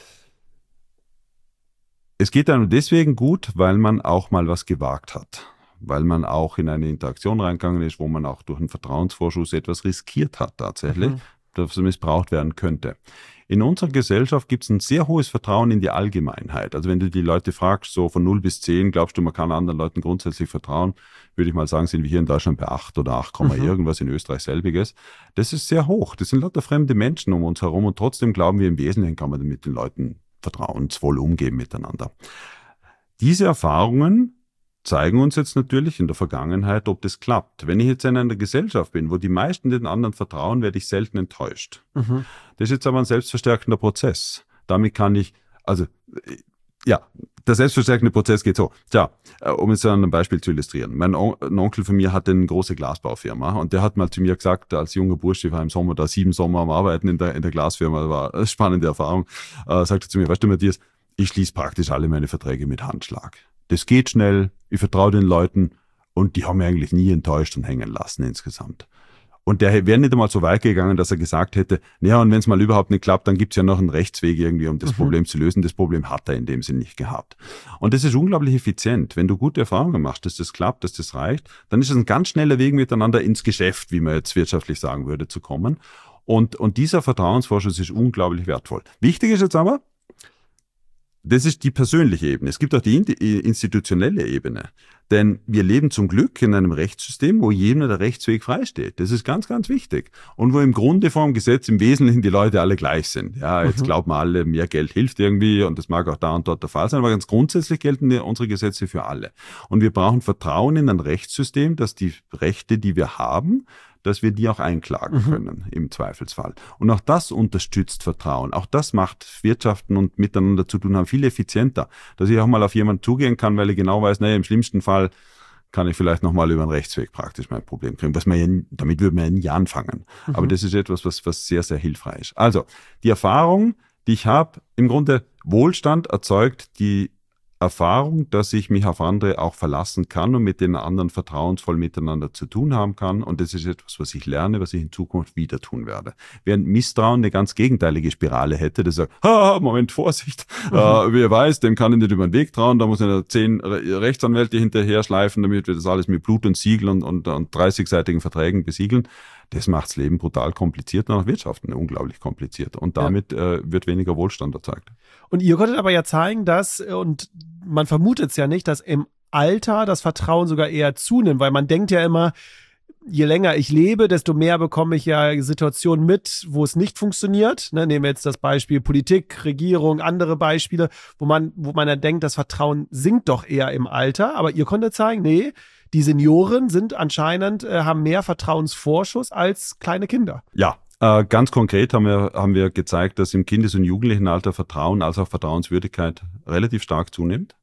Es geht einem deswegen gut, weil man auch mal was gewagt hat. Weil man auch in eine Interaktion reingegangen ist, wo man auch durch einen Vertrauensvorschuss etwas riskiert hat tatsächlich, mhm. dass missbraucht werden könnte. In unserer Gesellschaft gibt es ein sehr hohes Vertrauen in die Allgemeinheit. Also wenn du die Leute fragst, so von null bis zehn, glaubst du, man kann anderen Leuten grundsätzlich vertrauen, würde ich mal sagen, sind wir hier in Deutschland bei acht oder acht, mhm. irgendwas, in Österreich selbiges. Das ist sehr hoch. Das sind lauter fremde Menschen um uns herum und trotzdem glauben wir, im Wesentlichen kann man mit den Leuten vertrauensvoll umgehen miteinander. Diese Erfahrungen zeigen uns jetzt natürlich in der Vergangenheit, ob das klappt. Wenn ich jetzt in einer Gesellschaft bin, wo die meisten den anderen vertrauen, werde ich selten enttäuscht. Mhm. Das ist jetzt aber ein selbstverstärkender Prozess. Damit kann ich, also ja, der selbstverstärkende Prozess geht so. Tja, um jetzt an einem Beispiel zu illustrieren. Mein On- ein Onkel von mir hatte eine große Glasbaufirma und der hat mal zu mir gesagt, als junger Bursche, ich war im Sommer da sieben Sommer am Arbeiten in der, in der Glasfirma, das war eine spannende Erfahrung, äh, sagte zu mir, weißt du Matthias, ich schließe praktisch alle meine Verträge mit Handschlag. Das geht schnell, ich vertraue den Leuten und die haben mich eigentlich nie enttäuscht und hängen lassen insgesamt. Und der wäre nicht einmal so weit gegangen, dass er gesagt hätte, naja, und wenn es mal überhaupt nicht klappt, dann gibt es ja noch einen Rechtsweg irgendwie, um das mhm. Problem zu lösen. Das Problem hat er in dem Sinn nicht gehabt. Und das ist unglaublich effizient. Wenn du gute Erfahrungen machst, dass das klappt, dass das reicht, dann ist es ein ganz schneller Weg miteinander ins Geschäft, wie man jetzt wirtschaftlich sagen würde, zu kommen. Und, und dieser Vertrauensvorschuss ist unglaublich wertvoll. Wichtig ist jetzt aber, das ist die persönliche Ebene. Es gibt auch die institutionelle Ebene. Denn wir leben zum Glück in einem Rechtssystem, wo jedem der Rechtsweg freisteht. Das ist ganz, ganz wichtig. Und wo im Grunde vor dem Gesetz im Wesentlichen die Leute alle gleich sind. Ja, jetzt mhm. glauben wir alle, mehr Geld hilft irgendwie und das mag auch da und dort der Fall sein, aber ganz grundsätzlich gelten unsere Gesetze für alle. Und wir brauchen Vertrauen in ein Rechtssystem, dass die Rechte, die wir haben, dass wir die auch einklagen mhm. können im Zweifelsfall. Und auch das unterstützt Vertrauen. Auch das macht Wirtschaften und miteinander zu tun haben viel effizienter. Dass ich auch mal auf jemanden zugehen kann, weil ich genau weiß, naja, im schlimmsten Fall kann ich vielleicht nochmal über einen Rechtsweg praktisch mein Problem kriegen. Was man ja, damit würde man ja nie anfangen. Mhm. Aber das ist etwas, was, was sehr, sehr hilfreich ist. Also, die Erfahrung, die ich habe, im Grunde Wohlstand erzeugt die Erfahrung, dass ich mich auf andere auch verlassen kann und mit den anderen vertrauensvoll miteinander zu tun haben kann. Und das ist etwas, was ich lerne, was ich in Zukunft wieder tun werde. Während Misstrauen eine ganz gegenteilige Spirale hätte, das sagt, ah, Moment, Vorsicht, mhm. äh, wer weiß, dem kann ich nicht über den Weg trauen, da muss ich zehn Rechtsanwälte hinterher schleifen, damit wir das alles mit Blut und Siegel und, und, und dreißigseitigen Verträgen besiegeln. Das macht das Leben brutal kompliziert und auch Wirtschaften unglaublich kompliziert. Und damit ja. äh, wird weniger Wohlstand erzeugt. Und ihr konntet aber ja zeigen, dass, und man vermutet es ja nicht, dass im Alter das Vertrauen sogar eher zunimmt, weil man denkt ja immer, je länger ich lebe, desto mehr bekomme ich ja Situationen mit, wo es nicht funktioniert. Ne, nehmen wir jetzt das Beispiel Politik, Regierung, andere Beispiele, wo man, wo man dann denkt, das Vertrauen sinkt doch eher im Alter. Aber ihr konntet zeigen, nee, die Senioren sind anscheinend, äh, haben mehr Vertrauensvorschuss als kleine Kinder. Ja, äh, ganz konkret haben wir, haben wir gezeigt, dass im Kindes- und Jugendlichenalter Vertrauen als auch Vertrauenswürdigkeit relativ stark zunimmt.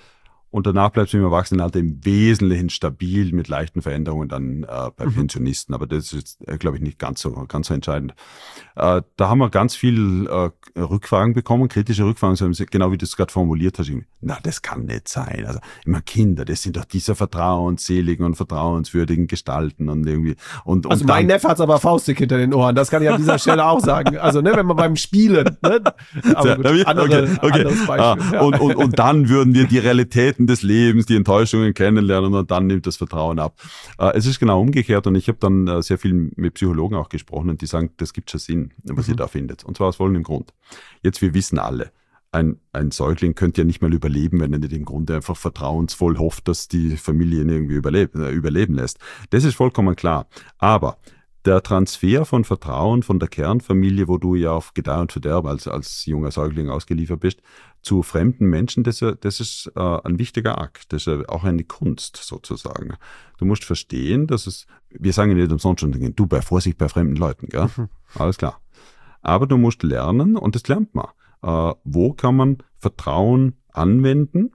Und danach bleibt es im Erwachsenenalter im Wesentlichen stabil mit leichten Veränderungen dann äh, bei mhm. Pensionisten. Aber das ist, äh, glaube ich, nicht ganz so, ganz so entscheidend. Äh, da haben wir ganz viel äh, Rückfragen bekommen, kritische Rückfragen, so, genau wie du es gerade formuliert hast. Na, das kann nicht sein. Also immer Kinder, das sind doch diese vertrauensseligen und vertrauenswürdigen Gestalten und irgendwie. Und, und also mein Neffe hat's aber faustig hinter den Ohren. Das kann ich an dieser Stelle auch sagen. Also ne, wenn man beim Spielen. Ne? Aber gut, andere, okay, okay. anderes Beispiel. Ah, ja. und, und, und dann würden wir die Realitäten des Lebens, die Enttäuschungen kennenlernen und dann nimmt das Vertrauen ab. Äh, es ist genau umgekehrt und ich habe dann äh, sehr viel mit Psychologen auch gesprochen und die sagen, das gibt schon Sinn, was mhm. ihr da findet. Und zwar aus folgendem Grund. Jetzt, wir wissen alle, ein, ein Säugling könnte ja nicht mal überleben, wenn er nicht im Grunde einfach vertrauensvoll hofft, dass die Familie ihn irgendwie überlebt, äh, überleben lässt. Das ist vollkommen klar. Aber der Transfer von Vertrauen von der Kernfamilie, wo du ja auf Gedeih und Verderb als, als junger Säugling ausgeliefert bist, zu fremden Menschen, das, das ist äh, ein wichtiger Akt. Das ist auch eine Kunst sozusagen. Du musst verstehen, dass es, wir sagen ja nicht umsonst schon, du bei Vorsicht bei fremden Leuten, gell? Mhm. Alles klar. Aber du musst lernen, und das lernt man, äh, wo kann man Vertrauen anwenden.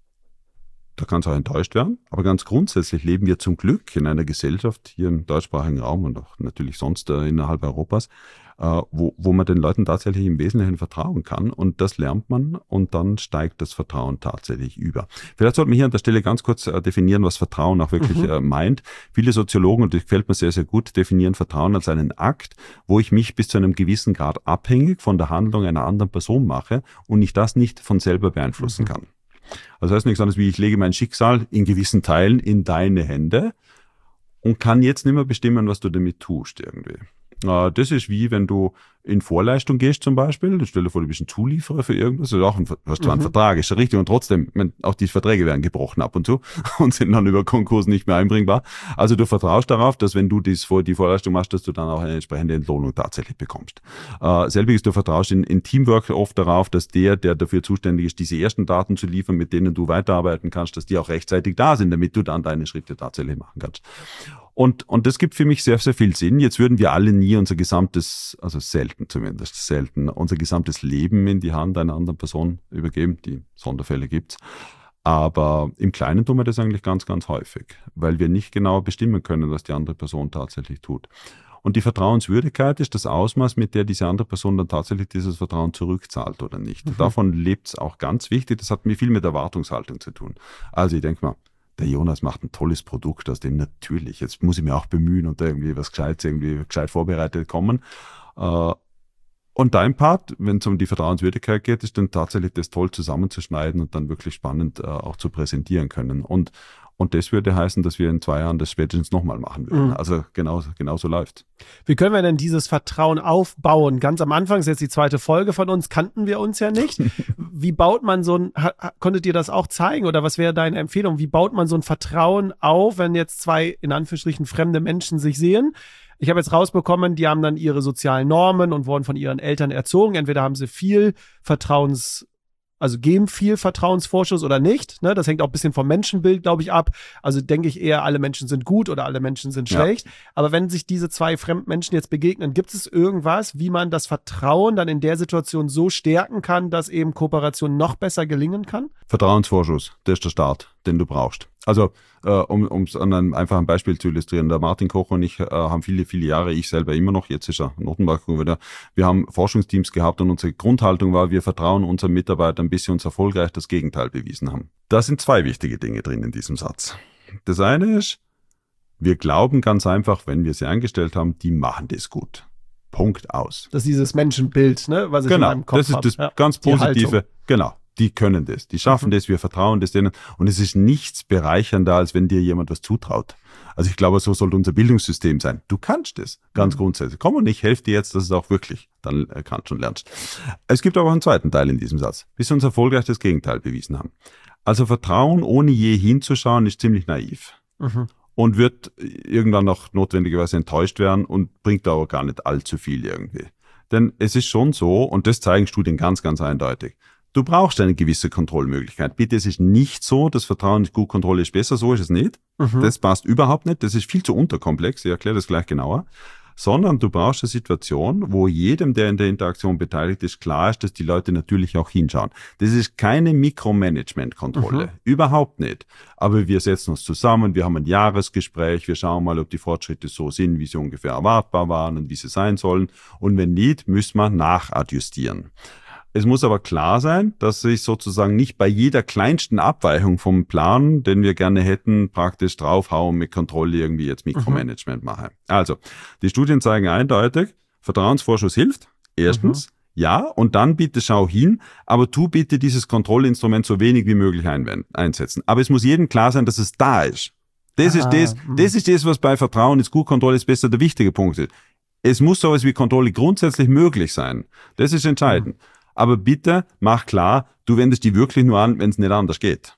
Da kann es auch enttäuscht werden, aber ganz grundsätzlich leben wir zum Glück in einer Gesellschaft hier im deutschsprachigen Raum und auch natürlich sonst äh, innerhalb Europas, äh, wo, wo man den Leuten tatsächlich im Wesentlichen vertrauen kann, und das lernt man und dann steigt das Vertrauen tatsächlich über. Vielleicht sollten wir hier an der Stelle ganz kurz äh, definieren, was Vertrauen auch wirklich mhm. äh, meint. Viele Soziologen, und das gefällt mir sehr, sehr gut, definieren Vertrauen als einen Akt, wo ich mich bis zu einem gewissen Grad abhängig von der Handlung einer anderen Person mache und ich das nicht von selber beeinflussen mhm. kann. Also das heißt nichts anderes wie, ich lege mein Schicksal in gewissen Teilen in deine Hände und kann jetzt nicht mehr bestimmen, was du damit tust irgendwie. Das ist wie, wenn du in Vorleistung gehst zum Beispiel, stell dir vor, du bist ein Zulieferer für irgendwas, also auch ein, hast zwar einen mhm. Vertrag, ist ja richtig, und trotzdem, auch die Verträge werden gebrochen ab und zu und sind dann über Konkurs nicht mehr einbringbar. Also du vertraust darauf, dass wenn du dies vor, die Vorleistung machst, dass du dann auch eine entsprechende Entlohnung tatsächlich bekommst. Äh, selbiges, du vertraust in, in Teamwork oft darauf, dass der, der dafür zuständig ist, diese ersten Daten zu liefern, mit denen du weiterarbeiten kannst, dass die auch rechtzeitig da sind, damit du dann deine Schritte tatsächlich machen kannst. Und, und das gibt für mich sehr, sehr viel Sinn. Jetzt würden wir alle nie unser gesamtes, also selten zumindest, selten, unser gesamtes Leben in die Hand einer anderen Person übergeben. Die Sonderfälle gibt's. Aber im Kleinen tun wir das eigentlich ganz, ganz häufig, weil wir nicht genau bestimmen können, was die andere Person tatsächlich tut. Und die Vertrauenswürdigkeit ist das Ausmaß, mit der diese andere Person dann tatsächlich dieses Vertrauen zurückzahlt oder nicht. Mhm. Davon lebt's auch ganz wichtig. Das hat mir viel mit Erwartungshaltung zu tun. Also ich denke mal, der Jonas macht ein tolles Produkt, aus dem natürlich, jetzt muss ich mir auch bemühen und da irgendwie was Gescheites, irgendwie gescheit vorbereitet kommen. Und dein Part, wenn es um die Vertrauenswürdigkeit geht, ist dann tatsächlich das toll zusammenzuschneiden und dann wirklich spannend äh, auch zu präsentieren können. Und, und das würde heißen, dass wir in zwei Jahren das spätestens nochmal machen würden. Mhm. Also genau, genau so läuft. Wie können wir denn dieses Vertrauen aufbauen? Ganz am Anfang, ist jetzt die zweite Folge von uns, kannten wir uns ja nicht. Wie baut man so ein, konntet ihr das auch zeigen oder was wäre deine Empfehlung? Wie baut man so ein Vertrauen auf, wenn jetzt zwei in Anführungsstrichen fremde Menschen sich sehen? Ich habe jetzt rausbekommen, die haben dann ihre sozialen Normen und wurden von ihren Eltern erzogen. Entweder haben sie viel Vertrauens, also geben viel Vertrauensvorschuss oder nicht. Ne? Das hängt auch ein bisschen vom Menschenbild, glaube ich, ab. Also denke ich eher, alle Menschen sind gut oder alle Menschen sind schlecht. Ja. Aber wenn sich diese zwei fremden Menschen jetzt begegnen, gibt es irgendwas, wie man das Vertrauen dann in der Situation so stärken kann, dass eben Kooperation noch besser gelingen kann? Vertrauensvorschuss, das ist der Start, den du brauchst. Also äh, um es an einem einfachen Beispiel zu illustrieren, der Martin Koch und ich äh, haben viele, viele Jahre, ich selber immer noch, jetzt ist er Notenbanker wieder, wir haben Forschungsteams gehabt und unsere Grundhaltung war, wir vertrauen unseren Mitarbeitern, bis sie uns erfolgreich das Gegenteil bewiesen haben. Da sind zwei wichtige Dinge drin in diesem Satz. Das eine ist, wir glauben ganz einfach, wenn wir sie eingestellt haben, die machen das gut. Punkt aus. Das ist dieses Menschenbild, ne, was ich genau, in meinem Kopf habe. Genau, das ist das ja, ganz Positive, genau. Die können das, die schaffen mhm. das, wir vertrauen das denen und es ist nichts bereichernder, als wenn dir jemand was zutraut. Also ich glaube, so sollte unser Bildungssystem sein. Du kannst das, ganz mhm. grundsätzlich. Komm und ich helfe dir jetzt, dass es auch wirklich dann äh, kannst und lernst. Es gibt aber auch einen zweiten Teil in diesem Satz, bis sie uns erfolgreich das Gegenteil bewiesen haben. Also Vertrauen, ohne je hinzuschauen, ist ziemlich naiv mhm. und wird irgendwann noch notwendigerweise enttäuscht werden und bringt aber gar nicht allzu viel irgendwie. Denn es ist schon so, und das zeigen Studien ganz, ganz eindeutig, du brauchst eine gewisse Kontrollmöglichkeit. Bitte, es ist nicht so, dass Vertrauen ist gut, Kontrolle ist besser, so ist es nicht. Mhm. Das passt überhaupt nicht, das ist viel zu unterkomplex, ich erkläre das gleich genauer. Sondern du brauchst eine Situation, wo jedem, der in der Interaktion beteiligt ist, klar ist, dass die Leute natürlich auch hinschauen. Das ist keine Mikromanagement-Kontrolle, mhm. überhaupt nicht. Aber wir setzen uns zusammen, wir haben ein Jahresgespräch, wir schauen mal, ob die Fortschritte so sind, wie sie ungefähr erwartbar waren und wie sie sein sollen. Und wenn nicht, müssen wir nachadjustieren. Es muss aber klar sein, dass ich sozusagen nicht bei jeder kleinsten Abweichung vom Plan, den wir gerne hätten, praktisch draufhauen mit Kontrolle irgendwie jetzt Mikromanagement mhm. mache. Also, die Studien zeigen eindeutig, Vertrauensvorschuss hilft. Erstens, mhm. ja, und dann bitte schau hin, aber tu bitte dieses Kontrollinstrument so wenig wie möglich einsetzen. Aber es muss jedem klar sein, dass es da ist. Das ah, ist das, mh. das ist das, was bei Vertrauen ist gut, Kontrolle ist besser, der wichtige Punkt ist. Es muss sowas wie Kontrolle grundsätzlich möglich sein. Das ist entscheidend. Mhm. Aber bitte mach klar, du wendest die wirklich nur an, wenn es nicht anders geht.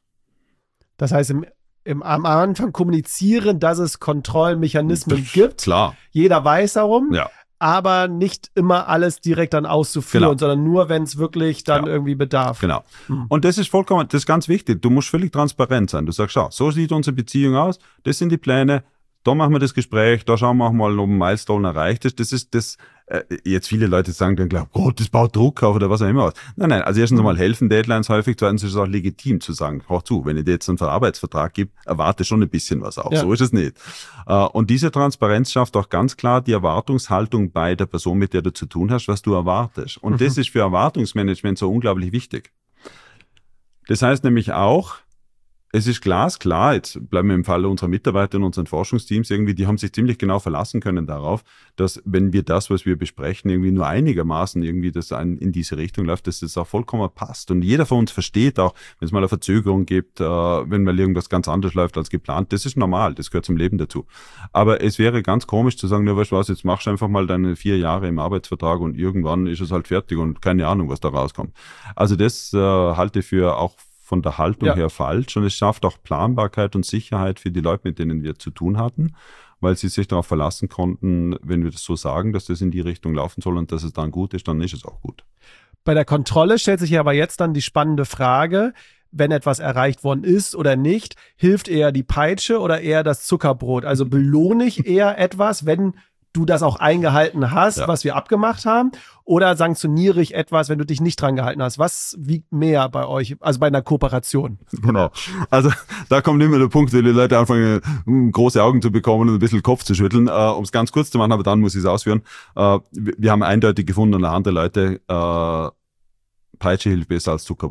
Das heißt, im, im, am Anfang kommunizieren, dass es Kontrollmechanismen gibt. Klar. Jeder weiß darum, ja. aber nicht immer alles direkt dann auszuführen, genau. sondern nur, wenn es wirklich dann ja. irgendwie bedarf. Genau. Hm. Und das ist vollkommen, das ist ganz wichtig. Du musst völlig transparent sein. Du sagst, schau, so sieht unsere Beziehung aus, das sind die Pläne, da machen wir das Gespräch, da schauen wir auch mal, ob ein Milestone erreicht ist. Das ist das, äh, jetzt viele Leute sagen dann, glaub, Gott, das baut Druck auf oder was auch immer aus. Nein, nein, also erstens einmal helfen Deadlines häufig, zweitens ist es auch legitim zu sagen, hör zu, wenn ich dir jetzt einen Arbeitsvertrag gebe, erwarte schon ein bisschen was auch. Ja. So ist es nicht. Äh, und diese Transparenz schafft auch ganz klar die Erwartungshaltung bei der Person, mit der du zu tun hast, was du erwartest. Und mhm. das ist für Erwartungsmanagement so unglaublich wichtig. Das heißt nämlich auch, es ist glasklar, jetzt bleiben wir im Falle unserer Mitarbeiter in unseren Forschungsteams irgendwie, die haben sich ziemlich genau verlassen können darauf, dass wenn wir das, was wir besprechen, irgendwie nur einigermaßen irgendwie das in diese Richtung läuft, dass das auch vollkommen passt. Und jeder von uns versteht auch, wenn es mal eine Verzögerung gibt, äh, wenn mal irgendwas ganz anders läuft als geplant, das ist normal, das gehört zum Leben dazu. Aber es wäre ganz komisch zu sagen, ja, weißt du was, jetzt machst du einfach mal deine vier Jahre im Arbeitsvertrag und irgendwann ist es halt fertig und keine Ahnung, was da rauskommt. Also das äh, halte ich für auch von der Haltung ja. her falsch und es schafft auch Planbarkeit und Sicherheit für die Leute, mit denen wir zu tun hatten, weil sie sich darauf verlassen konnten, wenn wir das so sagen, dass das in die Richtung laufen soll und dass es dann gut ist, dann ist es auch gut. Bei der Kontrolle stellt sich aber jetzt dann die spannende Frage, wenn etwas erreicht worden ist oder nicht, hilft eher die Peitsche oder eher das Zuckerbrot? Also belohne ich eher etwas, wenn du das auch eingehalten hast, ja. was wir abgemacht haben, oder sanktioniere ich etwas, wenn du dich nicht dran gehalten hast? Was wiegt mehr bei euch, also bei einer Kooperation? Genau. Also da kommt immer der Punkt, wo die Leute anfangen, große Augen zu bekommen und ein bisschen Kopf zu schütteln. Äh, um es ganz kurz zu machen, aber dann muss ich es ausführen. Äh, wir haben eindeutig gefunden anhand der Leute, äh, Peitsche hilft besser als Zuckerbrot.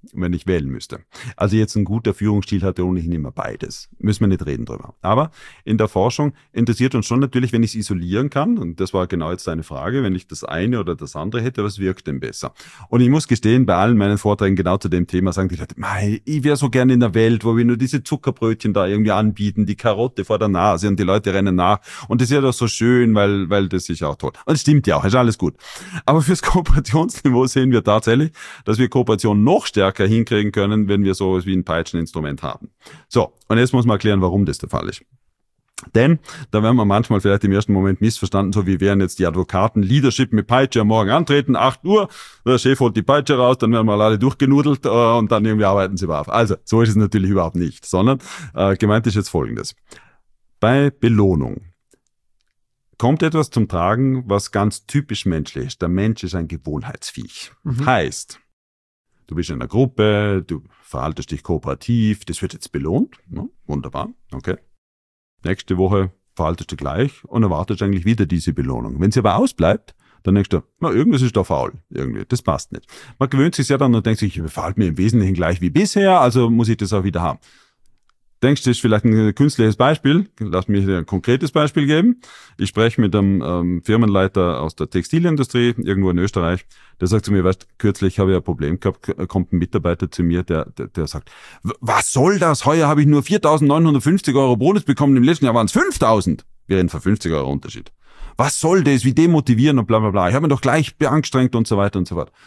wenn ich wählen müsste. Also jetzt ein guter Führungsstil hat ja ohnehin immer beides. Müssen wir nicht reden drüber. Aber in der Forschung interessiert uns schon natürlich, wenn ich es isolieren kann, und das war genau jetzt deine Frage, wenn ich das eine oder das andere hätte, was wirkt denn besser? Und ich muss gestehen, bei allen meinen Vorträgen genau zu dem Thema sagen die Leute, mei, ich wäre so gerne in der Welt, wo wir nur diese Zuckerbrötchen da irgendwie anbieten, die Karotte vor der Nase und die Leute rennen nach. Und das ist ja doch so schön, weil, weil das ist ja auch toll. Und das stimmt ja auch, ist alles gut. Aber fürs Kooperationsniveau sehen wir tatsächlich, dass wir Kooperation noch stärker hinkriegen können, wenn wir so wie ein Peitscheninstrument haben. So, und jetzt muss man erklären, warum das der Fall ist. Denn da werden wir manchmal vielleicht im ersten Moment missverstanden, so wie wären jetzt die Advokaten Leadership mit Peitsche am Morgen antreten, acht Uhr, der Chef holt die Peitsche raus, dann werden wir alle durchgenudelt äh, und dann irgendwie arbeiten sie auf. Also, so ist es natürlich überhaupt nicht, sondern äh, gemeint ist jetzt Folgendes. Bei Belohnung kommt etwas zum Tragen, was ganz typisch menschlich ist. Der Mensch ist ein Gewohnheitsviech. Mhm. Heißt, du bist in einer Gruppe, du verhaltest dich kooperativ, das wird jetzt belohnt. Ja, wunderbar, okay. Nächste Woche verhaltest du gleich und erwartest eigentlich wieder diese Belohnung. Wenn sie aber ausbleibt, dann denkst du, na, irgendwas ist da faul. Irgendwie, das passt nicht. Man gewöhnt sich ja dann und denkt sich, ich verhalte mir im Wesentlichen gleich wie bisher, also muss ich das auch wieder haben. Denkst du, das ist vielleicht ein künstliches Beispiel? Lass mich ein konkretes Beispiel geben. Ich spreche mit einem ähm, Firmenleiter aus der Textilindustrie, irgendwo in Österreich. Der sagt zu mir, weißt, kürzlich habe ich ein Problem gehabt, kommt ein Mitarbeiter zu mir, der, der, der sagt, was soll das? Heuer habe ich nur viertausendneunhundertfünfzig Euro Bonus bekommen, im letzten Jahr waren es fünftausend. Wir reden von fünfzig Euro Unterschied. Was soll das? Wie demotivieren und bla bla bla. Ich habe mich doch gleich beangstrengt und so weiter und so fort.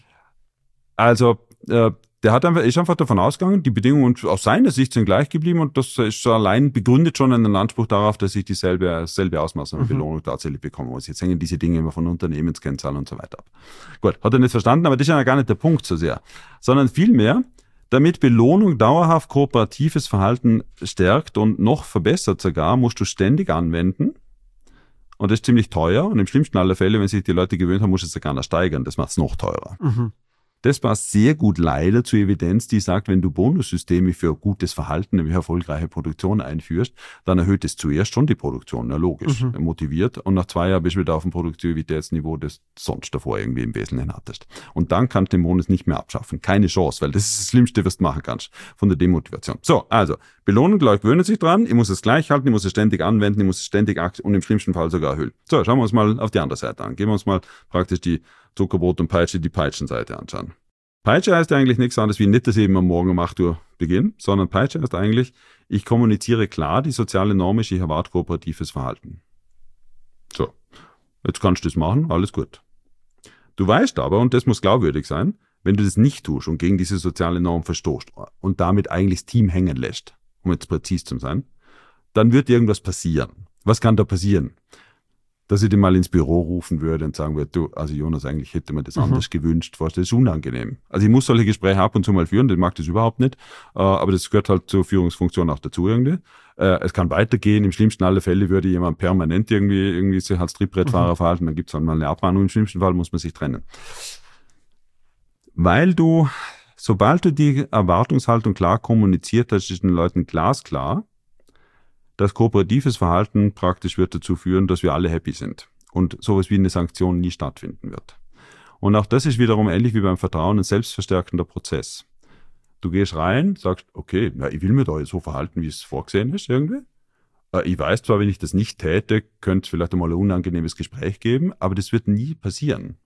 Also, äh, der hat einfach, ist einfach davon ausgegangen, die Bedingungen aus seiner Sicht sind gleich geblieben und das ist allein begründet schon einen Anspruch darauf, dass ich dieselbe, dasselbe Ausmaß an mhm. Belohnung tatsächlich bekommen muss. Jetzt hängen diese Dinge immer von Unternehmenskennzahlen und so weiter ab. Gut, hat er nicht verstanden, aber das ist ja gar nicht der Punkt so sehr, sondern vielmehr, damit Belohnung dauerhaft kooperatives Verhalten stärkt und noch verbessert sogar, musst du ständig anwenden. Und das ist ziemlich teuer und im schlimmsten aller Fälle, wenn sich die Leute gewöhnt haben, muss es sogar noch steigern. Das macht es noch teurer. Mhm. Das passt sehr gut leider zur Evidenz, die sagt, wenn du Bonussysteme für gutes Verhalten, nämlich erfolgreiche Produktion einführst, dann erhöht es zuerst schon die Produktion, ja logisch, mhm. motiviert. Und nach zwei Jahren bist du wieder auf dem Produktivitätsniveau, das du sonst davor irgendwie im Wesentlichen hattest. Und dann kannst du den Bonus nicht mehr abschaffen. Keine Chance, weil das ist das Schlimmste, was du machen kannst von der Demotivation. So, also, Belohnung, Leute gewöhnen sich dran, ich muss es gleich halten, ich muss es ständig anwenden, ich muss es ständig und im schlimmsten Fall sogar erhöhen. So, schauen wir uns mal auf die andere Seite an. Gehen wir uns mal praktisch die Zuckerbrot und Peitsche, die Peitschenseite anschauen. Peitsche heißt eigentlich nichts anderes wie nicht, dass ich eben am Morgen um acht Uhr beginne, sondern Peitsche heißt eigentlich, ich kommuniziere klar, die soziale Norm ist, ich erwarte kooperatives Verhalten. So, jetzt kannst du das machen, alles gut. Du weißt aber, und das muss glaubwürdig sein, wenn du das nicht tust und gegen diese soziale Norm verstoßt und damit eigentlich das Team hängen lässt, um jetzt präzise zu sein, dann wird irgendwas passieren. Was kann da passieren? Dass ich den mal ins Büro rufen würde und sagen würde, du, also Jonas, eigentlich hätte man das mhm. anders gewünscht, das ist unangenehm. Also ich muss solche Gespräche ab und zu mal führen, ich mag das überhaupt nicht, aber das gehört halt zur Führungsfunktion auch dazu irgendwie. Es kann weitergehen, im schlimmsten aller Fälle würde jemand permanent irgendwie, irgendwie sich als Trittbrettfahrer mhm. verhalten, dann gibt es dann mal eine Abmahnung, im schlimmsten Fall muss man sich trennen. Weil du, sobald du die Erwartungshaltung klar kommuniziert hast, ist den Leuten glasklar, dass kooperatives Verhalten praktisch wird dazu führen, dass wir alle happy sind und sowas wie eine Sanktion nie stattfinden wird. Und auch das ist wiederum ähnlich wie beim Vertrauen ein selbstverstärkender Prozess. Du gehst rein, sagst, okay, na, ich will mir da so verhalten, wie es vorgesehen ist irgendwie. Ich weiß zwar, wenn ich das nicht täte, könnte es vielleicht einmal ein unangenehmes Gespräch geben, aber das wird nie passieren.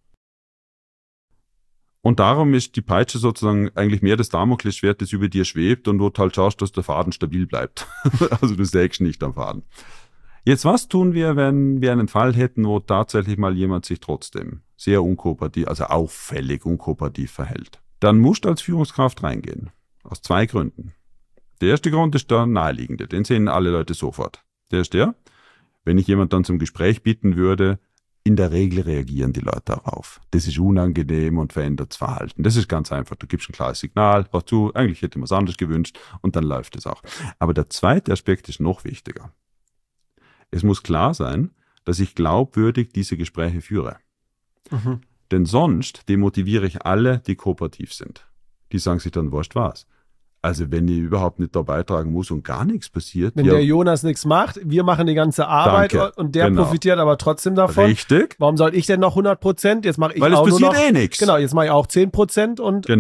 Und darum ist die Peitsche sozusagen eigentlich mehr das Damoklesschwert, das über dir schwebt und wo du halt schaust, dass der Faden stabil bleibt. Also du sägst nicht am Faden. Jetzt, was tun wir, wenn wir einen Fall hätten, wo tatsächlich mal jemand sich trotzdem sehr unkooperativ, also auffällig unkooperativ verhält? Dann musst du als Führungskraft reingehen. Aus zwei Gründen. Der erste Grund ist der naheliegende, den sehen alle Leute sofort. Der ist der, wenn ich jemand dann zum Gespräch bitten würde, in der Regel reagieren die Leute darauf. Das ist unangenehm und verändert das Verhalten. Das ist ganz einfach. Du gibst ein klares Signal, hör zu, eigentlich hätte man es anders gewünscht und dann läuft es auch. Aber der zweite Aspekt ist noch wichtiger. Es muss klar sein, dass ich glaubwürdig diese Gespräche führe. Mhm. Denn sonst demotiviere ich alle, die kooperativ sind. Die sagen sich dann, wurscht was. Also wenn ich überhaupt nicht da beitragen muss und gar nichts passiert. Wenn ja, der Jonas nichts macht, wir machen die ganze Arbeit danke, und der genau. profitiert aber trotzdem davon. Richtig. Warum soll ich denn noch hundert Prozent? Jetzt mache ich Weil auch es passiert nur noch, eh nichts. Genau, jetzt mache ich auch zehn Prozent und genau.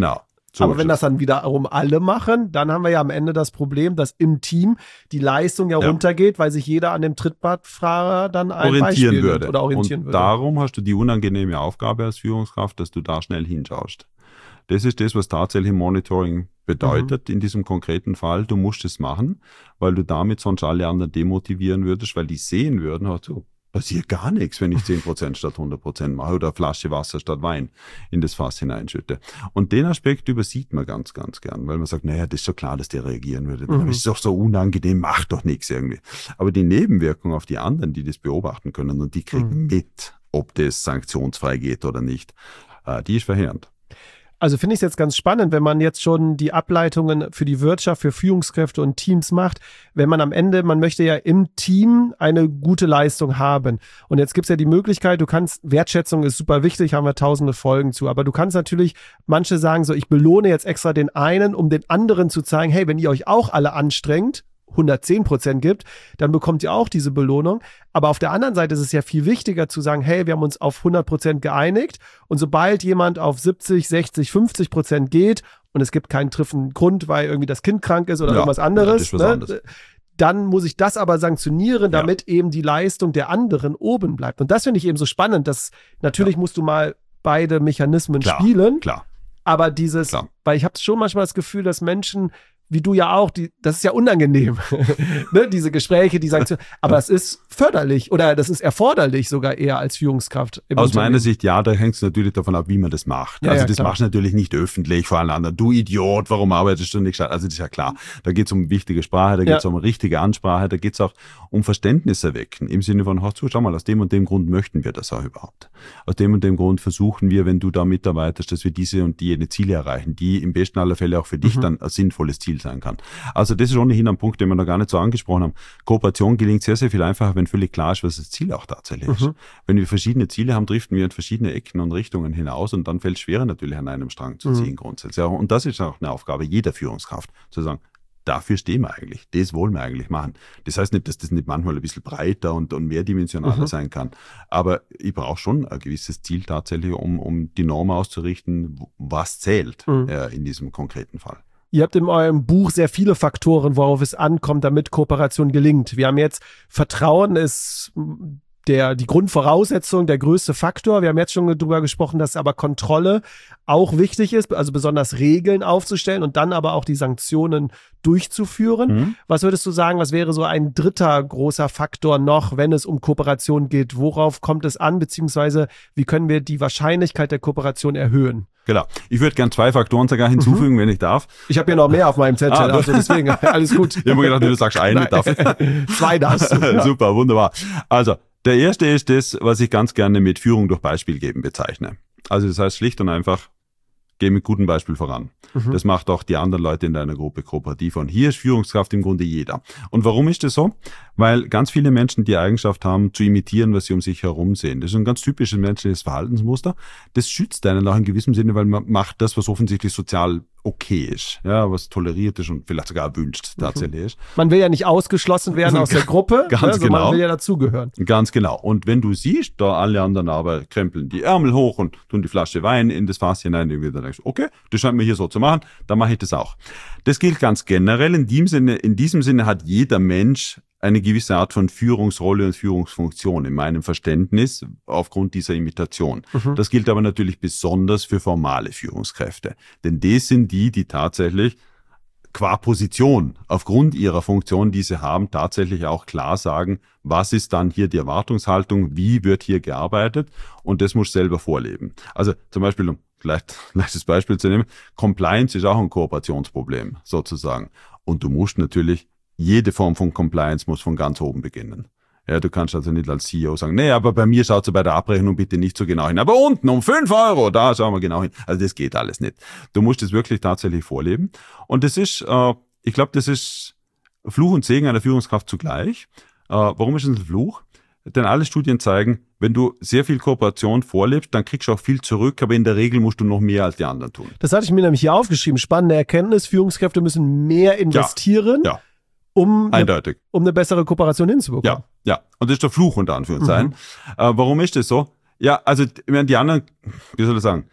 So aber wenn das dann wiederum alle machen, dann haben wir ja am Ende das Problem, dass im Team die Leistung ja, ja. runtergeht, weil sich jeder an dem Trittbrettfahrer dann ein orientieren Beispiel würde. Oder orientieren und würde. Darum hast du die unangenehme Aufgabe als Führungskraft, dass du da schnell hinschaust. Das ist das, was tatsächlich Monitoring bedeutet mhm. in diesem konkreten Fall. Du musst es machen, weil du damit sonst alle anderen demotivieren würdest, weil die sehen würden, also passiert gar nichts, wenn ich zehn Prozent statt hundert Prozent mache oder eine Flasche Wasser statt Wein in das Fass hineinschütte. Und den Aspekt übersieht man ganz, ganz gern, weil man sagt, naja, das ist schon klar, dass der reagieren würde. Mhm. Das ist doch so unangenehm, macht doch nichts irgendwie. Aber die Nebenwirkung auf die anderen, die das beobachten können und die kriegen mhm. mit, ob das sanktionsfrei geht oder nicht, die ist verheerend. Also finde ich es jetzt ganz spannend, wenn man jetzt schon die Ableitungen für die Wirtschaft, für Führungskräfte und Teams macht, wenn man am Ende, man möchte ja im Team eine gute Leistung haben. Und jetzt gibt es ja die Möglichkeit, du kannst, Wertschätzung ist super wichtig, haben wir tausende Folgen zu, aber du kannst natürlich, manche sagen so, ich belohne jetzt extra den einen, um den anderen zu zeigen, hey, wenn ihr euch auch alle anstrengt, hundertzehn Prozent gibt, dann bekommt ihr auch diese Belohnung. Aber auf der anderen Seite ist es ja viel wichtiger zu sagen, hey, wir haben uns auf hundert Prozent geeinigt und sobald jemand auf siebzig, sechzig, fünfzig Prozent geht und es gibt keinen triffenden Grund, weil irgendwie das Kind krank ist oder ja, irgendwas anderes, ja, ne, dann muss ich das aber sanktionieren, damit ja. eben die Leistung der anderen oben bleibt. Und das finde ich eben so spannend, dass natürlich ja. musst du mal beide Mechanismen klar, spielen, klar. aber dieses, klar. weil ich habe schon manchmal das Gefühl, dass Menschen wie du ja auch, die, das ist ja unangenehm, ne, diese Gespräche, die Sanktionen, aber es ist förderlich oder das ist erforderlich sogar eher als Führungskraft. Aus meiner Sicht, ja, da hängt es natürlich davon ab, wie man das macht. Ja, also ja, das klar. machst du natürlich nicht öffentlich vor allen anderen. Du Idiot, warum arbeitest du nicht? Also das ist ja klar. Da geht es um wichtige Sprache, da geht es ja. um richtige Ansprache, da geht es auch um Verständnis erwecken. Im Sinne von, schau mal, aus dem und dem Grund möchten wir das auch überhaupt. Aus dem und dem Grund versuchen wir, wenn du da mitarbeitest, dass wir diese und jene Ziele erreichen, die im besten aller Fälle auch für dich mhm. dann ein sinnvolles Ziel sein kann. Also das ist ohnehin ein Punkt, den wir noch gar nicht so angesprochen haben. Kooperation gelingt sehr, sehr viel einfacher, wenn völlig klar ist, was das Ziel auch tatsächlich ist. Mhm. Wenn wir verschiedene Ziele haben, driften wir in verschiedene Ecken und Richtungen hinaus und dann fällt es schwerer natürlich an einem Strang zu ziehen mhm. grundsätzlich. Und das ist auch eine Aufgabe jeder Führungskraft, zu sagen, dafür stehen wir eigentlich, das wollen wir eigentlich machen. Das heißt nicht, dass das nicht manchmal ein bisschen breiter und, und mehrdimensionaler mhm. sein kann, aber ich brauche schon ein gewisses Ziel tatsächlich, um, um die Norm auszurichten, was zählt mhm. äh, in diesem konkreten Fall. Ihr habt in eurem Buch sehr viele Faktoren, worauf es ankommt, damit Kooperation gelingt. Wir haben jetzt Vertrauen ist der, die Grundvoraussetzung, der größte Faktor. Wir haben jetzt schon darüber gesprochen, dass aber Kontrolle auch wichtig ist, also besonders Regeln aufzustellen und dann aber auch die Sanktionen durchzuführen. Mhm. Was würdest du sagen, was wäre so ein dritter großer Faktor noch, wenn es um Kooperation geht? Worauf kommt es an, beziehungsweise wie können wir die Wahrscheinlichkeit der Kooperation erhöhen? Genau. Ich würde gerne zwei Faktoren sogar hinzufügen, mhm. wenn ich darf. Ich habe hier noch mehr auf meinem Zettel, ah, also deswegen alles gut. Ich habe mir gedacht, du sagst eine, darf ich? Zwei darfst du. Ja. Super, wunderbar. Also, der erste ist das, was ich ganz gerne mit Führung durch Beispiel geben bezeichne. Also das heißt schlicht und einfach, geh mit gutem Beispiel voran. Mhm. Das macht auch die anderen Leute in deiner Gruppe kooperativer. Und hier ist Führungskraft im Grunde jeder. Und warum ist das so? Weil ganz viele Menschen die Eigenschaft haben, zu imitieren, was sie um sich herum sehen. Das ist ein ganz typisches menschliches Verhaltensmuster. Das schützt einen auch in gewissem Sinne, weil man macht das, was offensichtlich sozial okay ist, ja, was toleriert ist und vielleicht sogar erwünscht tatsächlich ist. Man will ja nicht ausgeschlossen werden aus der Gruppe, ganz also genau. Man will ja dazugehören. Ganz genau. Und wenn du siehst, da alle anderen aber krempeln die Ärmel hoch und tun die Flasche Wein in das Fass hinein, irgendwie dann denkst du, okay, das scheint mir hier so zu machen, dann mache ich das auch. Das gilt ganz generell. In diesem Sinne, in diesem Sinne hat jeder Mensch eine gewisse Art von Führungsrolle und Führungsfunktion in meinem Verständnis aufgrund dieser Imitation. Mhm. Das gilt aber natürlich besonders für formale Führungskräfte. Denn das sind die, die tatsächlich qua Position, aufgrund ihrer Funktion, die sie haben, tatsächlich auch klar sagen, was ist dann hier die Erwartungshaltung, wie wird hier gearbeitet und das muss selber vorleben. Also zum Beispiel, um vielleicht ein leichtes Beispiel zu nehmen, Compliance ist auch ein Kooperationsproblem sozusagen. Und du musst natürlich jede Form von Compliance muss von ganz oben beginnen. Ja, du kannst also nicht als C E O sagen, nee, aber bei mir schaut so bei der Abrechnung bitte nicht so genau hin. Aber unten um fünf Euro, da schauen wir genau hin. Also das geht alles nicht. Du musst es wirklich tatsächlich vorleben. Und das ist, äh, ich glaube, das ist Fluch und Segen einer Führungskraft zugleich. Äh, warum ist es ein Fluch? Denn alle Studien zeigen, wenn du sehr viel Kooperation vorlebst, dann kriegst du auch viel zurück, aber in der Regel musst du noch mehr als die anderen tun. Das hatte ich mir nämlich hier aufgeschrieben. Spannende Erkenntnis, Führungskräfte müssen mehr investieren. Ja, ja. Um Eindeutig. Eine, um eine bessere Kooperation hinzubekommen. Ja, ja. Und das ist der Fluch unter Anführungszeichen. Mhm. Äh, warum ist das so? Ja, also, ich meine, die anderen, wie soll ich sagen,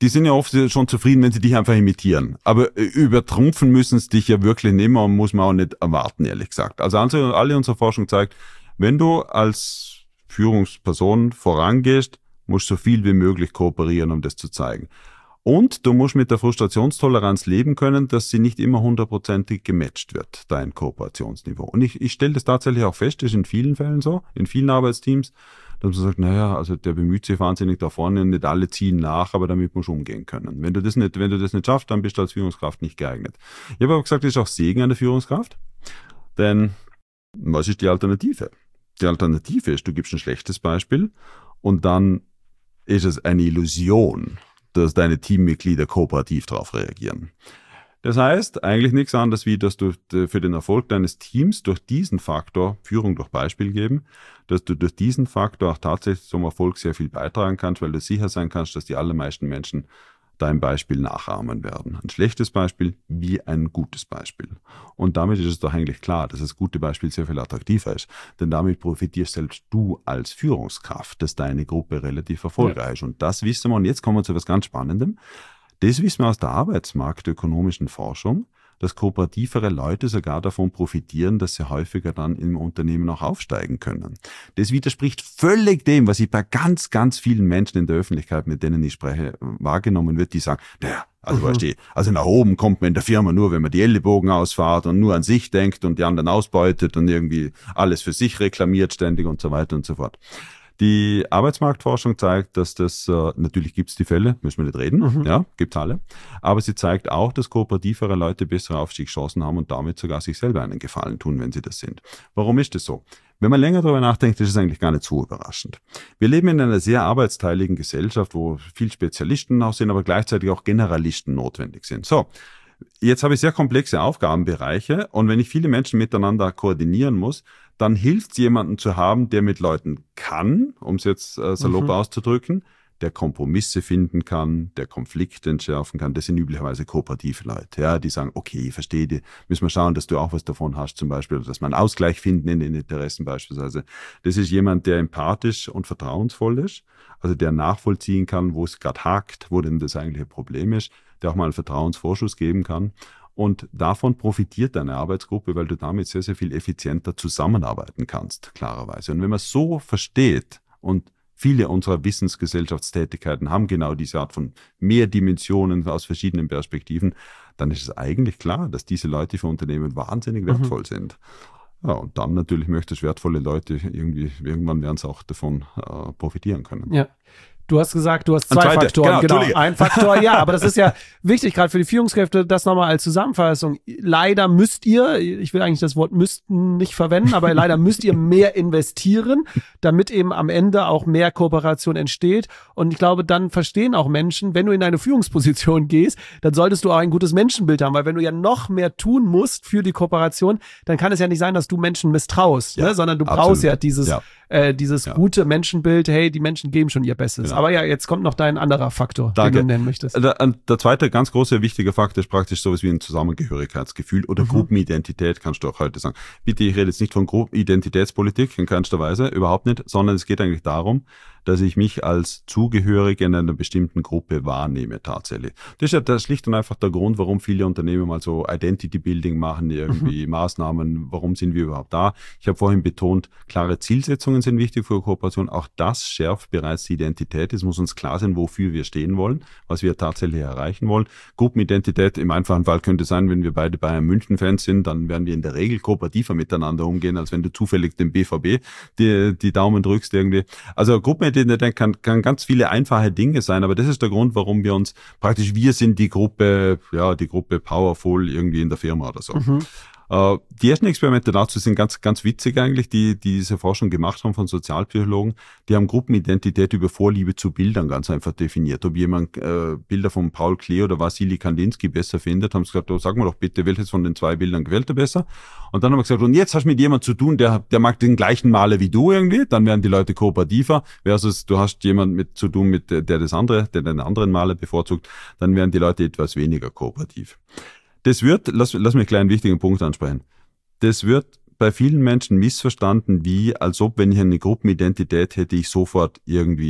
die sind ja oft schon zufrieden, wenn sie dich einfach imitieren. Aber übertrumpfen müssen sie dich ja wirklich nicht mehr und muss man auch nicht erwarten, ehrlich gesagt. Also alle unsere Forschung zeigt, wenn du als Führungsperson vorangehst, musst du so viel wie möglich kooperieren, um das zu zeigen. Und du musst mit der Frustrationstoleranz leben können, dass sie nicht immer hundertprozentig gematcht wird, dein Kooperationsniveau. Und ich, ich stelle das tatsächlich auch fest, das ist in vielen Fällen so, in vielen Arbeitsteams, dass man sagt, naja, also der bemüht sich wahnsinnig da vorne, nicht alle ziehen nach, aber damit musst du umgehen können. Wenn du das nicht, wenn du das nicht schaffst, dann bist du als Führungskraft nicht geeignet. Ich habe aber gesagt, das ist auch Segen an der Führungskraft, denn was ist die Alternative? Die Alternative ist, du gibst ein schlechtes Beispiel und dann ist es eine Illusion, dass deine Teammitglieder kooperativ darauf reagieren. Das heißt eigentlich nichts anderes, wie dass du für den Erfolg deines Teams durch diesen Faktor, Führung durch Beispiel geben, dass du durch diesen Faktor auch tatsächlich zum Erfolg sehr viel beitragen kannst, weil du sicher sein kannst, dass die allermeisten Menschen dein Beispiel nachahmen werden. Ein schlechtes Beispiel wie ein gutes Beispiel. Und damit ist es doch eigentlich klar, dass das gute Beispiel sehr viel attraktiver ist. Denn damit profitierst selbst du als Führungskraft, dass deine Gruppe relativ erfolgreich ist. Ja. Und das wissen wir, und jetzt kommen wir zu etwas ganz Spannendem. Das wissen wir aus der arbeitsmarktökonomischen Forschung, dass kooperativere Leute sogar davon profitieren, dass sie häufiger dann im Unternehmen auch aufsteigen können. Das widerspricht völlig dem, was ich bei ganz, ganz vielen Menschen in der Öffentlichkeit, mit denen ich spreche, wahrgenommen wird, die sagen, naja, also, mhm. weißt du, also nach oben kommt man in der Firma nur, wenn man die Ellenbogen ausfahrt und nur an sich denkt und die anderen ausbeutet und irgendwie alles für sich reklamiert ständig und so weiter und so fort. Die Arbeitsmarktforschung zeigt, dass das, äh, natürlich gibt es die Fälle, müssen wir nicht reden, mhm. ja, gibt's alle, aber sie zeigt auch, dass kooperativere Leute bessere Aufstiegschancen haben und damit sogar sich selber einen Gefallen tun, wenn sie das sind. Warum ist das so? Wenn man länger darüber nachdenkt, ist es eigentlich gar nicht so überraschend. Wir leben in einer sehr arbeitsteiligen Gesellschaft, wo viel Spezialisten auch sind, aber gleichzeitig auch Generalisten notwendig sind. So. Jetzt habe ich sehr komplexe Aufgabenbereiche und wenn ich viele Menschen miteinander koordinieren muss, dann hilft es jemanden zu haben, der mit Leuten kann, um es jetzt äh, salopp mhm. auszudrücken, der Kompromisse finden kann, der Konflikte entschärfen kann. Das sind üblicherweise kooperative Leute, ja, die sagen, okay, ich verstehe die, müssen wir schauen, dass du auch was davon hast zum Beispiel, oder dass wir einen Ausgleich finden in den Interessen beispielsweise. Das ist jemand, der empathisch und vertrauensvoll ist, also der nachvollziehen kann, wo es gerade hakt, wo denn das eigentliche Problem ist, der auch mal einen Vertrauensvorschuss geben kann. Und davon profitiert deine Arbeitsgruppe, weil du damit sehr, sehr viel effizienter zusammenarbeiten kannst, klarerweise. Und wenn man es so versteht, und viele unserer Wissensgesellschaftstätigkeiten haben genau diese Art von Mehrdimensionen aus verschiedenen Perspektiven, dann ist es eigentlich klar, dass diese Leute für Unternehmen wahnsinnig wertvoll mhm. sind. Ja, und dann natürlich möchtest wertvolle Leute irgendwie, irgendwann werden sie auch davon äh, profitieren können. Ja. Du hast gesagt, du hast zwei zweite, Faktoren. Genau, genau. Ein Faktor, ja, aber das ist ja wichtig, gerade für die Führungskräfte, das nochmal als Zusammenfassung. Leider müsst ihr, ich will eigentlich das Wort müssten nicht verwenden, aber leider müsst ihr mehr investieren, damit eben am Ende auch mehr Kooperation entsteht. Und ich glaube, dann verstehen auch Menschen, wenn du in eine Führungsposition gehst, dann solltest du auch ein gutes Menschenbild haben, weil wenn du ja noch mehr tun musst für die Kooperation, dann kann es ja nicht sein, dass du Menschen misstraust, ja, ne? Sondern du absolut. brauchst ja dieses, ja. Äh, dieses ja. gute Menschenbild, hey, die Menschen geben schon ihr Bestes. Ja. Aber ja, jetzt kommt noch dein anderer Faktor, Danke. den du nennen möchtest. Der, der zweite ganz große, wichtige Faktor ist praktisch sowas wie ein Zusammengehörigkeitsgefühl oder mhm. Gruppenidentität, kannst du auch heute sagen. Bitte, ich rede jetzt nicht von Gruppenidentitätspolitik in keinster Weise, überhaupt nicht, sondern es geht eigentlich darum, dass ich mich als zugehörig in einer bestimmten Gruppe wahrnehme tatsächlich. Das ist ja das schlicht und einfach der Grund, warum viele Unternehmen mal so Identity-Building machen, irgendwie mhm. Maßnahmen, warum sind wir überhaupt da. Ich habe vorhin betont, klare Zielsetzungen sind wichtig für Kooperation. Auch das schärft bereits die Identität. Es muss uns klar sein, wofür wir stehen wollen, was wir tatsächlich erreichen wollen. Gruppenidentität im einfachen Fall könnte sein, wenn wir beide Bayern München-Fans sind, dann werden wir in der Regel kooperativer miteinander umgehen, als wenn du zufällig dem B V B die, die Daumen drückst irgendwie. Also Gruppenidentität Kann, kann ganz viele einfache Dinge sein, aber das ist der Grund, warum wir uns praktisch, wir sind die Gruppe, ja, die Gruppe Powerful irgendwie in der Firma oder so. Mhm. Uh, die ersten Experimente dazu sind ganz, ganz witzig eigentlich, die, die diese Forschung gemacht haben von Sozialpsychologen. Die haben Gruppenidentität über Vorliebe zu Bildern ganz einfach definiert. Ob jemand äh, Bilder von Paul Klee oder Wassily Kandinsky besser findet, haben sie gesagt, oh, sag mal doch bitte, welches von den zwei Bildern gefällt dir besser? Und dann haben wir gesagt, und jetzt hast du mit jemandem zu tun, der, der mag den gleichen Maler wie du irgendwie, dann werden die Leute kooperativer, versus du hast jemanden mit zu tun, mit der das andere, der den anderen Maler bevorzugt, dann werden die Leute etwas weniger kooperativ. Das wird, lass, lass mich gleich einen wichtigen Punkt ansprechen. Das wird bei vielen Menschen missverstanden, wie als ob, wenn ich eine Gruppenidentität hätte, ich sofort irgendwie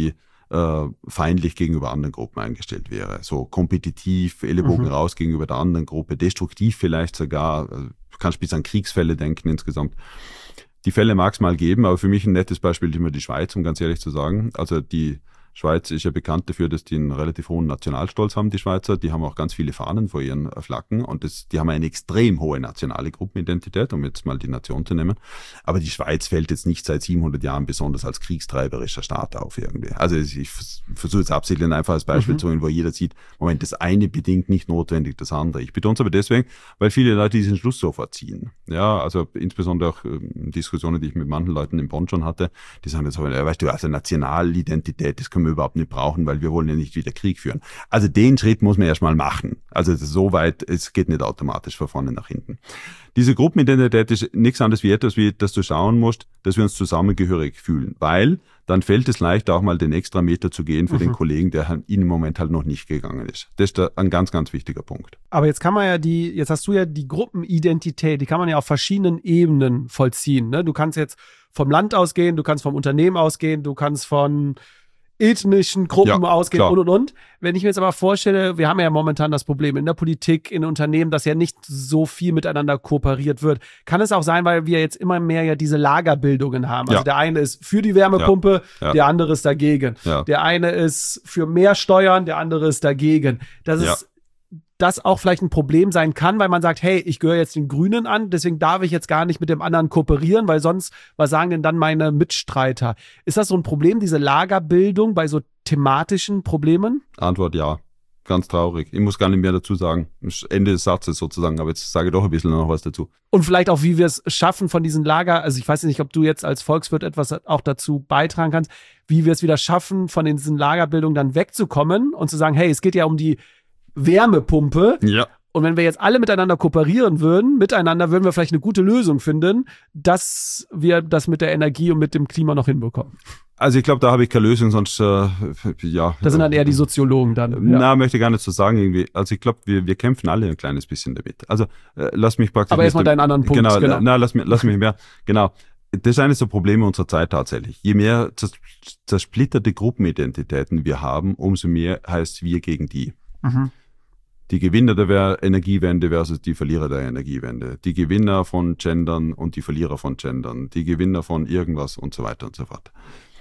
äh, feindlich gegenüber anderen Gruppen eingestellt wäre. So kompetitiv, Ellenbogen mhm. raus gegenüber der anderen Gruppe, destruktiv vielleicht sogar. Du kannst bis an Kriegsfälle denken insgesamt. Die Fälle mag es mal geben, aber für mich ein nettes Beispiel ist immer die Schweiz, um ganz ehrlich zu sagen. Also die Schweiz ist ja bekannt dafür, dass die einen relativ hohen Nationalstolz haben, die Schweizer. Die haben auch ganz viele Fahnen vor ihren Flaggen und das, die haben eine extrem hohe nationale Gruppenidentität, um jetzt mal die Nation zu nehmen. Aber die Schweiz fällt jetzt nicht seit siebenhundert Jahren besonders als kriegstreiberischer Staat auf irgendwie. Also ich versuche jetzt absichtlich ein einfaches Beispiel mhm. zu nehmen, wo jeder sieht, Moment, das eine bedingt nicht notwendig das andere. Ich betone es aber deswegen, weil viele Leute diesen Schluss sofort ziehen. Ja, also insbesondere auch äh, Diskussionen, die ich mit manchen Leuten in Bonn schon hatte, die sagen jetzt, ja, weißt du, also Nationalidentität, das können wir überhaupt nicht brauchen, weil wir wollen ja nicht wieder Krieg führen. Also den Schritt muss man erstmal machen. Also so weit, es geht nicht automatisch von vorne nach hinten. Diese Gruppenidentität ist nichts anderes wie etwas, wie, dass du schauen musst, dass wir uns zusammengehörig fühlen, weil dann fällt es leicht, auch mal den extra Meter zu gehen für mhm. den Kollegen, der in dem Moment halt noch nicht gegangen ist. Das ist da ein ganz, ganz wichtiger Punkt. Aber jetzt kann man ja die, jetzt hast du ja die Gruppenidentität, die kann man ja auf verschiedenen Ebenen vollziehen. Ne? Du kannst jetzt vom Land ausgehen, du kannst vom Unternehmen ausgehen, du kannst von ethnischen Gruppen ja, ausgehen klar. und und und. Wenn ich mir jetzt aber vorstelle, wir haben ja momentan das Problem in der Politik, in Unternehmen, dass ja nicht so viel miteinander kooperiert wird. Kann es auch sein, weil wir jetzt immer mehr ja diese Lagerbildungen haben. Also ja. der eine ist für die Wärmepumpe, ja. Ja. der andere ist dagegen. Ja. Der eine ist für mehr Steuern, der andere ist dagegen. Das ist ja. das auch vielleicht ein Problem sein kann, weil man sagt, hey, ich gehöre jetzt den Grünen an, deswegen darf ich jetzt gar nicht mit dem anderen kooperieren, weil sonst, was sagen denn dann meine Mitstreiter? Ist das so ein Problem, diese Lagerbildung bei so thematischen Problemen? Antwort ja. Ganz traurig. Ich muss gar nicht mehr dazu sagen. Ende des Satzes sozusagen, aber jetzt sage ich doch ein bisschen noch was dazu. Und vielleicht auch, wie wir es schaffen von diesen Lager, also ich weiß nicht, ob du jetzt als Volkswirt etwas auch dazu beitragen kannst, wie wir es wieder schaffen, von diesen Lagerbildungen dann wegzukommen und zu sagen, hey, es geht ja um die Wärmepumpe. Ja. Und wenn wir jetzt alle miteinander kooperieren würden, miteinander würden wir vielleicht eine gute Lösung finden, dass wir das mit der Energie und mit dem Klima noch hinbekommen. Also ich glaube, da habe ich keine Lösung, sonst äh, ja. Das sind dann eher die Soziologen dann. Ja. Na, möchte ich gar nicht so sagen irgendwie. Also ich glaube, wir, wir kämpfen alle ein kleines bisschen damit. Also äh, lass mich praktisch. Aber erstmal deinen anderen Punkt. Genau, genau. Na, lass mich, lass mich mehr. Genau. Das ist eines der Probleme unserer Zeit tatsächlich. Je mehr zers- zersplitterte Gruppenidentitäten wir haben, umso mehr heißt wir gegen die. Mhm. Die Gewinner der Energiewende versus die Verlierer der Energiewende. Die Gewinner von Gendern und die Verlierer von Gendern. Die Gewinner von irgendwas und so weiter und so fort.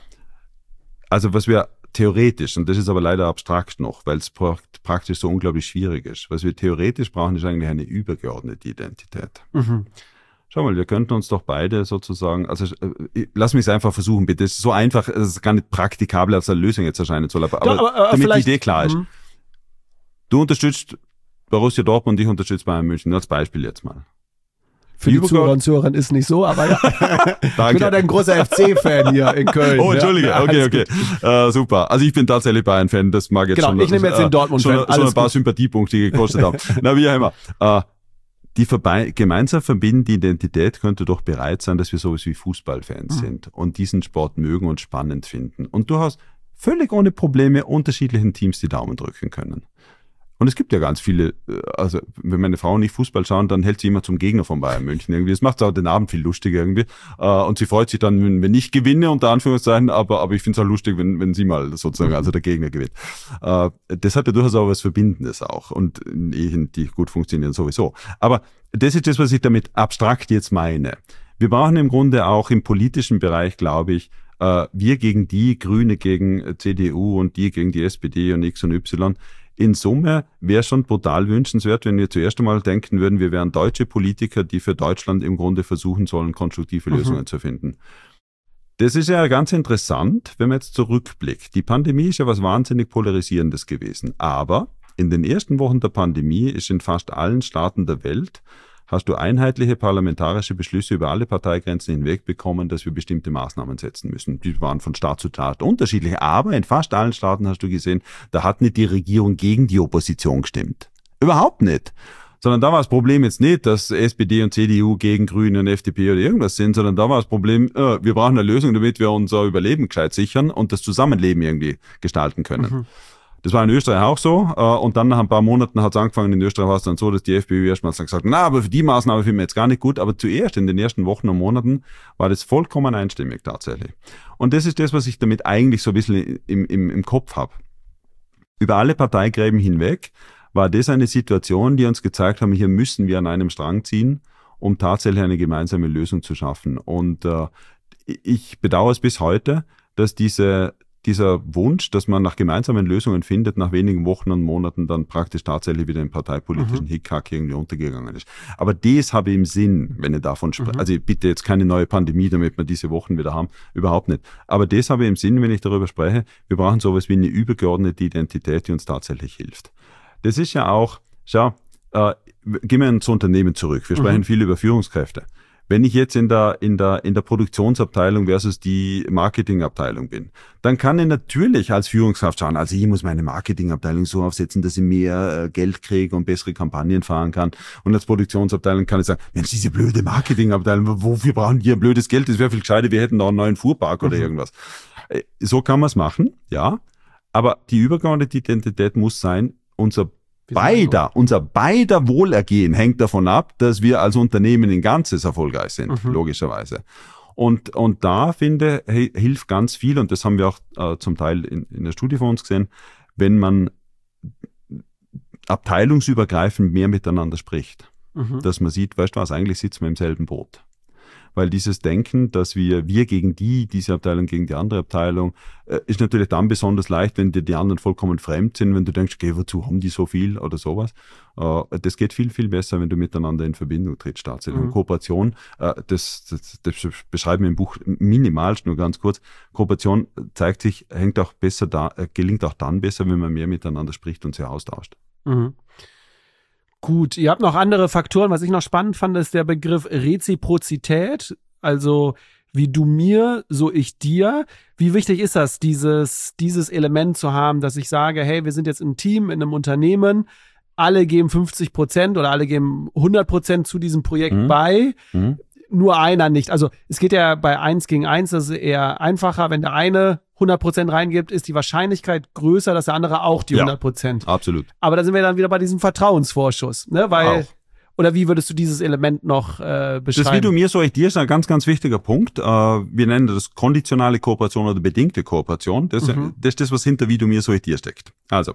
Also was wir theoretisch, und das ist aber leider abstrakt noch, weil es praktisch so unglaublich schwierig ist, was wir theoretisch brauchen, ist eigentlich eine übergeordnete Identität. Mhm. Schau mal, wir könnten uns doch beide sozusagen, also äh, lass mich es einfach versuchen, bitte. Es ist so einfach, es ist gar nicht praktikabel als eine Lösung jetzt erscheinen soll, aber, Doch, aber, aber damit die Idee klar ist. Mhm. Du unterstützt Borussia Dortmund und ich unterstütze Bayern München. Nur als Beispiel jetzt mal. Für die, die Zuhörer und Zuhörerinnen ist nicht so, aber ja. Ich bin halt ein großer F C-Fan hier in Köln. Oh, Entschuldige. Ja. Okay, okay. Uh, super. Also ich bin tatsächlich Bayern-Fan. Das mag jetzt genau, schon. Genau, ich nehme jetzt den Dortmund-Fan. Schon, schon ein paar gut. Sympathiepunkte gekostet haben. Na, wie auch immer. Uh, die Verbe- gemeinsam verbindende Identität könnte doch bereit sein, dass wir sowas wie Fußballfans mhm. sind und diesen Sport mögen und spannend finden. Und du hast völlig ohne Probleme unterschiedlichen Teams die Daumen drücken können. Und es gibt ja ganz viele, also wenn meine Frau nicht Fußball schauen, dann hält sie immer zum Gegner von Bayern München irgendwie. Das macht auch den Abend viel lustiger irgendwie. Und sie freut sich dann, wenn, wenn ich gewinne, unter Anführungszeichen, aber, aber ich finde es auch lustig, wenn, wenn sie mal sozusagen, also der Gegner gewinnt. Das hat ja durchaus auch was Verbindendes auch und Ehen, die gut funktionieren sowieso. Aber das ist das, was ich damit abstrakt jetzt meine. Wir brauchen im Grunde auch im politischen Bereich, glaube ich, wir gegen die, Grüne gegen C D U und die gegen die S P D und X und Y. In Summe wäre schon brutal wünschenswert, wenn wir zuerst einmal denken würden, wir wären deutsche Politiker, die für Deutschland im Grunde versuchen sollen, konstruktive mhm. Lösungen zu finden. Das ist ja ganz interessant, wenn man jetzt zurückblickt. Die Pandemie ist ja was wahnsinnig Polarisierendes gewesen. Aber in den ersten Wochen der Pandemie ist in fast allen Staaten der Welt hast du einheitliche parlamentarische Beschlüsse über alle Parteigrenzen hinweg bekommen, dass wir bestimmte Maßnahmen setzen müssen. Die waren von Staat zu Staat unterschiedlich, aber in fast allen Staaten hast du gesehen, da hat nicht die Regierung gegen die Opposition gestimmt. Überhaupt nicht. Sondern da war das Problem jetzt nicht, dass S P D und C D U gegen Grüne und F D P oder irgendwas sind, sondern da war das Problem, äh, wir brauchen eine Lösung, damit wir unser Überleben gescheit sichern und das Zusammenleben irgendwie gestalten können. Mhm. Das war in Österreich auch so. Und dann nach ein paar Monaten hat es angefangen, in Österreich war es dann so, dass die FPÖ erstmal gesagt hat, na, aber für die Maßnahme finden wir jetzt gar nicht gut. Aber zuerst in den ersten Wochen und Monaten war das vollkommen einstimmig tatsächlich. Und das ist das, was ich damit eigentlich so ein bisschen im, im, im Kopf habe. Über alle Parteigräben hinweg war das eine Situation, die uns gezeigt haben, hier müssen wir an einem Strang ziehen, um tatsächlich eine gemeinsame Lösung zu schaffen. Und äh, ich bedauere es bis heute, dass diese dieser Wunsch, dass man nach gemeinsamen Lösungen findet, nach wenigen Wochen und Monaten dann praktisch tatsächlich wieder im parteipolitischen mhm. Hickhack irgendwie untergegangen ist. Aber das habe ich im Sinn, wenn ich davon spreche. Mhm. Also bitte jetzt keine neue Pandemie, damit wir diese Wochen wieder haben. Überhaupt nicht. Aber das habe ich im Sinn, wenn ich darüber spreche. Wir brauchen sowas wie eine übergeordnete Identität, die uns tatsächlich hilft. Das ist ja auch, schau, äh, gehen wir ins Unternehmen zurück. Wir sprechen mhm. viel über Führungskräfte. Wenn ich jetzt in der, in der, in der Produktionsabteilung versus die Marketingabteilung bin, dann kann ich natürlich als Führungskraft schauen, also ich muss meine Marketingabteilung so aufsetzen, dass ich mehr äh, Geld kriege und bessere Kampagnen fahren kann. Und als Produktionsabteilung kann ich sagen, Mensch, diese blöde Marketingabteilung, wofür brauchen die ein blödes Geld? Das wäre viel gescheiter, wir hätten da einen neuen Fuhrpark oder mhm. irgendwas. So kann man es machen, ja. Aber die übergeordnete Identität muss sein, unser Beider, unser beider Wohlergehen hängt davon ab, dass wir als Unternehmen in Ganzes erfolgreich sind, mhm. logischerweise. Und, und da, finde ich, hilft ganz viel, und das haben wir auch äh, zum Teil in, in der Studie von uns gesehen, wenn man abteilungsübergreifend mehr miteinander spricht. Mhm. Dass man sieht, weißt du was, eigentlich sitzen wir im selben Boot. Weil dieses Denken, dass wir, wir gegen die, diese Abteilung gegen die andere Abteilung, äh, ist natürlich dann besonders leicht, wenn dir die anderen vollkommen fremd sind, wenn du denkst, okay, wozu haben die so viel oder sowas. Äh, das geht viel, viel besser, wenn du miteinander in Verbindung trittst, tatsächlich. Mhm. Und Kooperation, äh, das, das, das beschreiben wir im Buch minimalst, nur ganz kurz. Kooperation zeigt sich, hängt auch besser da, äh, gelingt auch dann besser, wenn man mehr miteinander spricht und sich austauscht. Mhm. Gut, ihr habt noch andere Faktoren. Was ich noch spannend fand, ist der Begriff Reziprozität. Also wie du mir, so ich dir. Wie wichtig ist das, dieses, dieses Element zu haben, dass ich sage, hey, wir sind jetzt ein Team in einem Unternehmen, alle geben fünfzig Prozent oder alle geben hundert Prozent zu diesem Projekt mhm. bei, mhm. nur einer nicht. Also es geht ja bei eins gegen eins, das ist eher einfacher. Wenn der eine hundert Prozent reingibt, ist die Wahrscheinlichkeit größer, dass der andere auch die hundert Prozent. Ja, absolut. Aber da sind wir dann wieder bei diesem Vertrauensvorschuss, ne? Weil, auch. Oder wie würdest du dieses Element noch äh, beschreiben? Das wie du mir, so ich dir, ist ein ganz, ganz wichtiger Punkt. Äh, wir nennen das konditionale Kooperation oder bedingte Kooperation. Das, mhm. das ist das, was hinter wie du mir, so ich dir steckt. Also,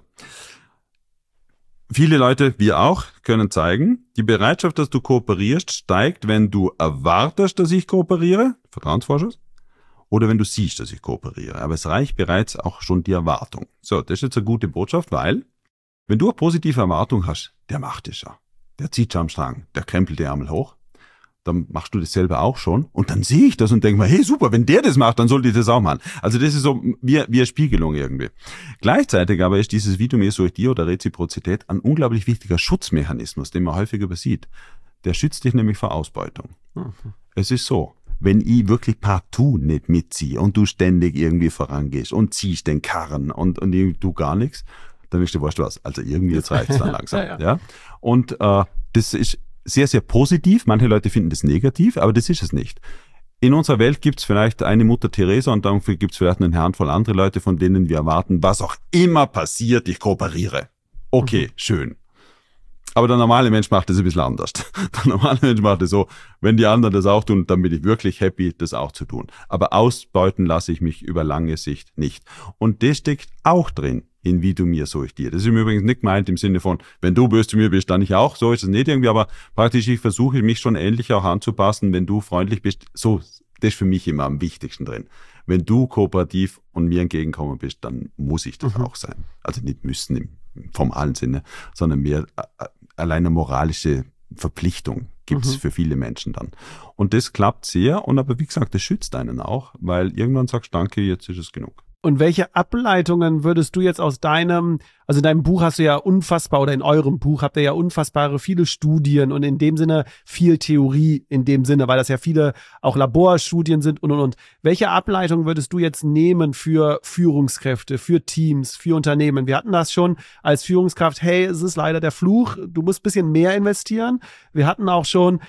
viele Leute, wir auch, können zeigen, die Bereitschaft, dass du kooperierst, steigt, wenn du erwartest, dass ich kooperiere, Vertrauensvorschuss, oder wenn du siehst, dass ich kooperiere. Aber es reicht bereits auch schon die Erwartung. So, das ist jetzt eine gute Botschaft, weil, wenn du eine positive Erwartung hast, der macht es ja. Der zieht schon am Strang, der krempelt die Ärmel hoch. Dann machst du das selber auch schon. Und dann sehe ich das und denke mir, hey, super, wenn der das macht, dann sollte ich das auch machen. Also das ist so wie, wie eine Spiegelung irgendwie. Gleichzeitig aber ist dieses wie du mir, so ich dir oder Reziprozität ein unglaublich wichtiger Schutzmechanismus, den man häufig übersieht. Der schützt dich nämlich vor Ausbeutung. Mhm. Es ist so, wenn ich wirklich partout nicht mitziehe und du ständig irgendwie vorangehst und ziehst den Karren und, und du gar nichts, dann wirst du, weißt du was, also irgendwie jetzt reicht es dann langsam. ja, ja. Ja? Und äh, das ist sehr, sehr positiv. Manche Leute finden das negativ, aber das ist es nicht. In unserer Welt gibt es vielleicht eine Mutter Teresa und dafür gibt es vielleicht eine Handvoll andere Leute, von denen wir erwarten, was auch immer passiert, ich kooperiere. Okay, mhm. schön. Aber der normale Mensch macht das ein bisschen anders. Der normale Mensch macht es so, wenn die anderen das auch tun, dann bin ich wirklich happy, das auch zu tun. Aber ausbeuten lasse ich mich über lange Sicht nicht. Und das steckt auch drin in wie du mir, so ich dir. Das ist im Übrigen nicht gemeint im Sinne von, wenn du böse zu mir bist, dann ich auch. So ist es nicht irgendwie, aber praktisch ich versuche mich schon ähnlich auch anzupassen, wenn du freundlich bist. So, das ist für mich immer am wichtigsten drin. Wenn du kooperativ und mir entgegenkommen bist, dann muss ich das mhm. auch sein. Also nicht müssen im formalen Sinne, sondern mehr allein eine moralische Verpflichtung gibt es mhm. für viele Menschen dann. Und das klappt sehr, und aber wie gesagt, das schützt einen auch, weil irgendwann sagst du, danke, jetzt ist es genug. Und welche Ableitungen würdest du jetzt aus deinem, also in deinem Buch hast du ja unfassbar, oder in eurem Buch habt ihr ja unfassbare viele Studien und in dem Sinne viel Theorie in dem Sinne, weil das ja viele auch Laborstudien sind und und und. Welche Ableitung würdest du jetzt nehmen für Führungskräfte, für Teams, für Unternehmen? Wir hatten das schon als Führungskraft, hey, es ist leider der Fluch, du musst ein bisschen mehr investieren. Wir hatten auch schon,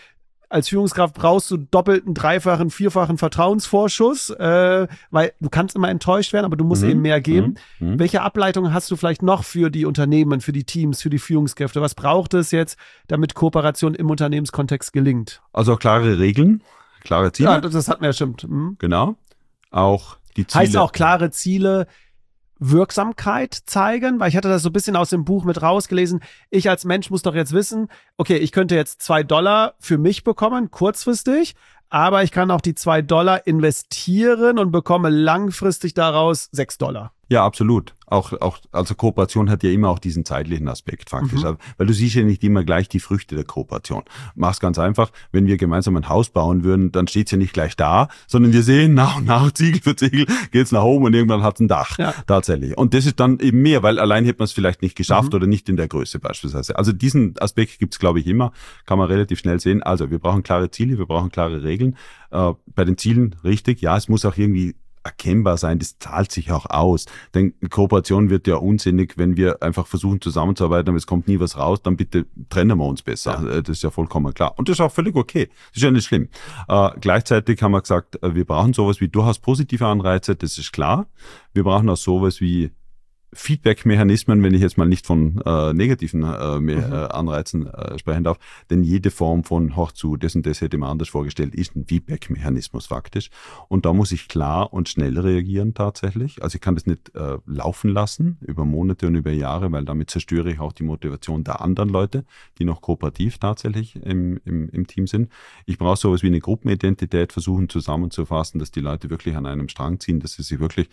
als Führungskraft brauchst du doppelten, dreifachen, vierfachen Vertrauensvorschuss, äh, weil du kannst immer enttäuscht werden, aber du musst mhm. eben mehr geben. Mhm. Mhm. Welche Ableitungen hast du vielleicht noch für die Unternehmen, für die Teams, für die Führungskräfte? Was braucht es jetzt, damit Kooperation im Unternehmenskontext gelingt? Also klare Regeln, klare Ziele. Ja, das, das hat mir ja stimmt. Mhm. Genau. Auch die Ziele. Heißt auch klare Ziele, Wirksamkeit zeigen, weil ich hatte das so ein bisschen aus dem Buch mit rausgelesen. Ich als Mensch muss doch jetzt wissen, okay, ich könnte jetzt zwei Dollar für mich bekommen, kurzfristig, aber ich kann auch die zwei Dollar investieren und bekomme langfristig daraus sechs Dollar. Ja, absolut. Auch, auch, also Kooperation hat ja immer auch diesen zeitlichen Aspekt faktisch, mhm. weil du siehst ja nicht immer gleich die Früchte der Kooperation. Mach's ganz einfach, wenn wir gemeinsam ein Haus bauen würden, dann steht's ja nicht gleich da, sondern wir sehen nach und nach, Ziegel für Ziegel, geht's nach oben und irgendwann hat's ein Dach, ja. tatsächlich. Und das ist dann eben mehr, weil allein hätte man es vielleicht nicht geschafft mhm. oder nicht in der Größe beispielsweise. Also diesen Aspekt gibt's, glaube ich, immer, kann man relativ schnell sehen. Also wir brauchen klare Ziele, wir brauchen klare Regeln. Äh, bei den Zielen richtig, ja, es muss auch irgendwie erkennbar sein, das zahlt sich auch aus. Denn Kooperation wird ja unsinnig, wenn wir einfach versuchen zusammenzuarbeiten, aber es kommt nie was raus, dann bitte trennen wir uns besser. Ja. Das ist ja vollkommen klar. Und das ist auch völlig okay. Das ist ja nicht schlimm. Äh, gleichzeitig haben wir gesagt, wir brauchen sowas wie durchaus positive Anreize, das ist klar. Wir brauchen auch sowas wie Feedback-Mechanismen, wenn ich jetzt mal nicht von äh, negativen äh, mehr, mhm. äh, Anreizen äh, sprechen darf, denn jede Form von hoch zu, das und das hätte man anders vorgestellt, ist ein Feedback-Mechanismus faktisch. Und da muss ich klar und schnell reagieren tatsächlich. Also ich kann das nicht äh, laufen lassen über Monate und über Jahre, weil damit zerstöre ich auch die Motivation der anderen Leute, die noch kooperativ tatsächlich im, im, im Team sind. Ich brauche sowas wie eine Gruppenidentität, versuchen zusammenzufassen, dass die Leute wirklich an einem Strang ziehen, dass sie sich wirklich,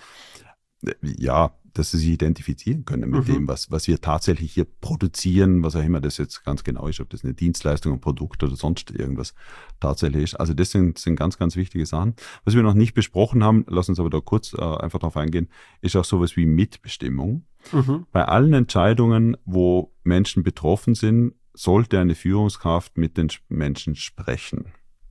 ja, dass sie sich identifizieren können mit mhm. dem, was, was wir tatsächlich hier produzieren, was auch immer das jetzt ganz genau ist, ob das eine Dienstleistung, ein Produkt oder sonst irgendwas tatsächlich ist. Also das sind, sind ganz, ganz wichtige Sachen. Was wir noch nicht besprochen haben, lass uns aber da kurz äh, einfach drauf eingehen, ist auch sowas wie Mitbestimmung. Mhm. Bei allen Entscheidungen, wo Menschen betroffen sind, sollte eine Führungskraft mit den Menschen sprechen.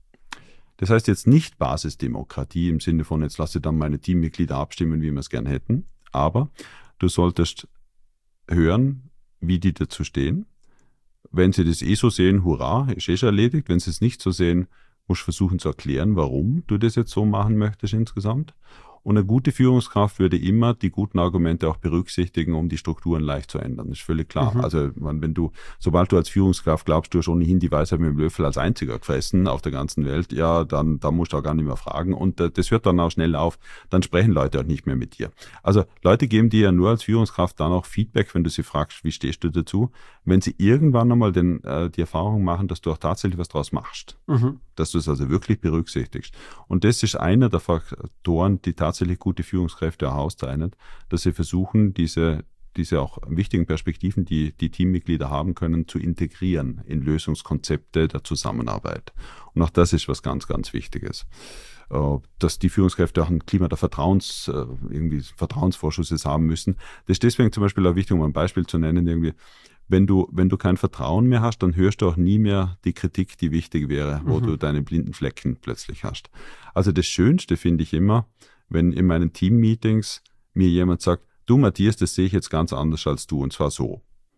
Das heißt jetzt nicht Basisdemokratie im Sinne von, jetzt lasse dann meine Teammitglieder abstimmen, wie wir es gern hätten, aber du solltest hören, wie die dazu stehen. Wenn sie das eh so sehen, hurra, ist eh schon erledigt. Wenn sie es nicht so sehen, musst du versuchen zu erklären, warum du das jetzt so machen möchtest insgesamt. Und eine gute Führungskraft würde immer die guten Argumente auch berücksichtigen, um die Strukturen leicht zu ändern. Das ist völlig klar. Mhm. Also wenn du, sobald du als Führungskraft glaubst, du hast ohnehin die Weisheit mit dem Löffel als einziger gefressen auf der ganzen Welt, ja, dann, dann musst du auch gar nicht mehr fragen. Und das hört dann auch schnell auf. Dann sprechen Leute auch nicht mehr mit dir. Also Leute geben dir ja nur als Führungskraft dann auch Feedback, wenn du sie fragst, wie stehst du dazu, wenn sie irgendwann einmal den, äh, die Erfahrung machen, dass du auch tatsächlich was draus machst. Mhm. Dass du es also wirklich berücksichtigst. Und das ist einer der Faktoren, die tatsächlich tatsächlich gute Führungskräfte auch auszeichnet, dass sie versuchen, diese, diese auch wichtigen Perspektiven, die die Teammitglieder haben können, zu integrieren in Lösungskonzepte der Zusammenarbeit. Und auch das ist was ganz, ganz Wichtiges. Dass die Führungskräfte auch ein Klima der Vertrauens, irgendwie Vertrauensvorschusses haben müssen. Das ist deswegen zum Beispiel auch wichtig, um ein Beispiel zu nennen, irgendwie, wenn du, wenn du kein Vertrauen mehr hast, dann hörst du auch nie mehr die Kritik, die wichtig wäre, wo mhm. du deine blinden Flecken plötzlich hast. Also das Schönste finde ich immer, wenn in meinen Team-Meetings mir jemand sagt, du Matthias, das sehe ich jetzt ganz anders als du, und zwar so.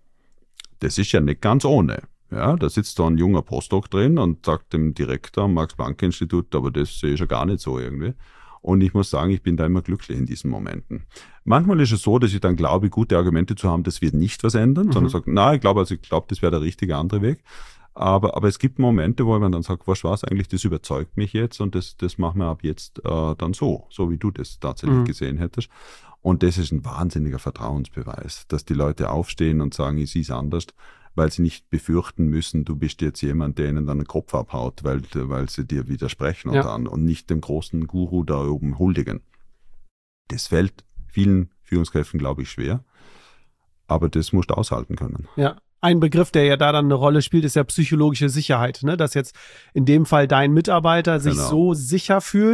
Das ist ja nicht ganz ohne. Ja, da sitzt da ein junger Postdoc drin und sagt dem Direktor am Max-Planck-Institut, aber das sehe ich ja gar nicht so irgendwie. Und ich muss sagen, ich bin da immer glücklich in diesen Momenten. Manchmal ist es so, dass ich dann glaube, gute Argumente zu haben, das wird nicht was ändern, mhm. sondern sage, na, ich glaube, also ich glaube, das wäre der richtige andere Weg. Aber, aber es gibt Momente, wo man dann sagt, was war's eigentlich, das überzeugt mich jetzt und das, das machen wir ab jetzt äh, dann so, so wie du das tatsächlich mhm. gesehen hättest. Und das ist ein wahnsinniger Vertrauensbeweis, dass die Leute aufstehen und sagen, ich sehe es anders, weil sie nicht befürchten müssen, du bist jetzt jemand, der ihnen dann den Kopf abhaut, weil, weil sie dir widersprechen ja. und, dann, und nicht dem großen Guru da oben huldigen. Das fällt vielen Führungskräften, glaube ich, schwer, aber das musst du aushalten können. Ja. Ein Begriff, der ja da dann eine Rolle spielt, ist ja psychologische Sicherheit, ne? Dass jetzt in dem Fall dein Mitarbeiter sich genau. so sicher fühlt,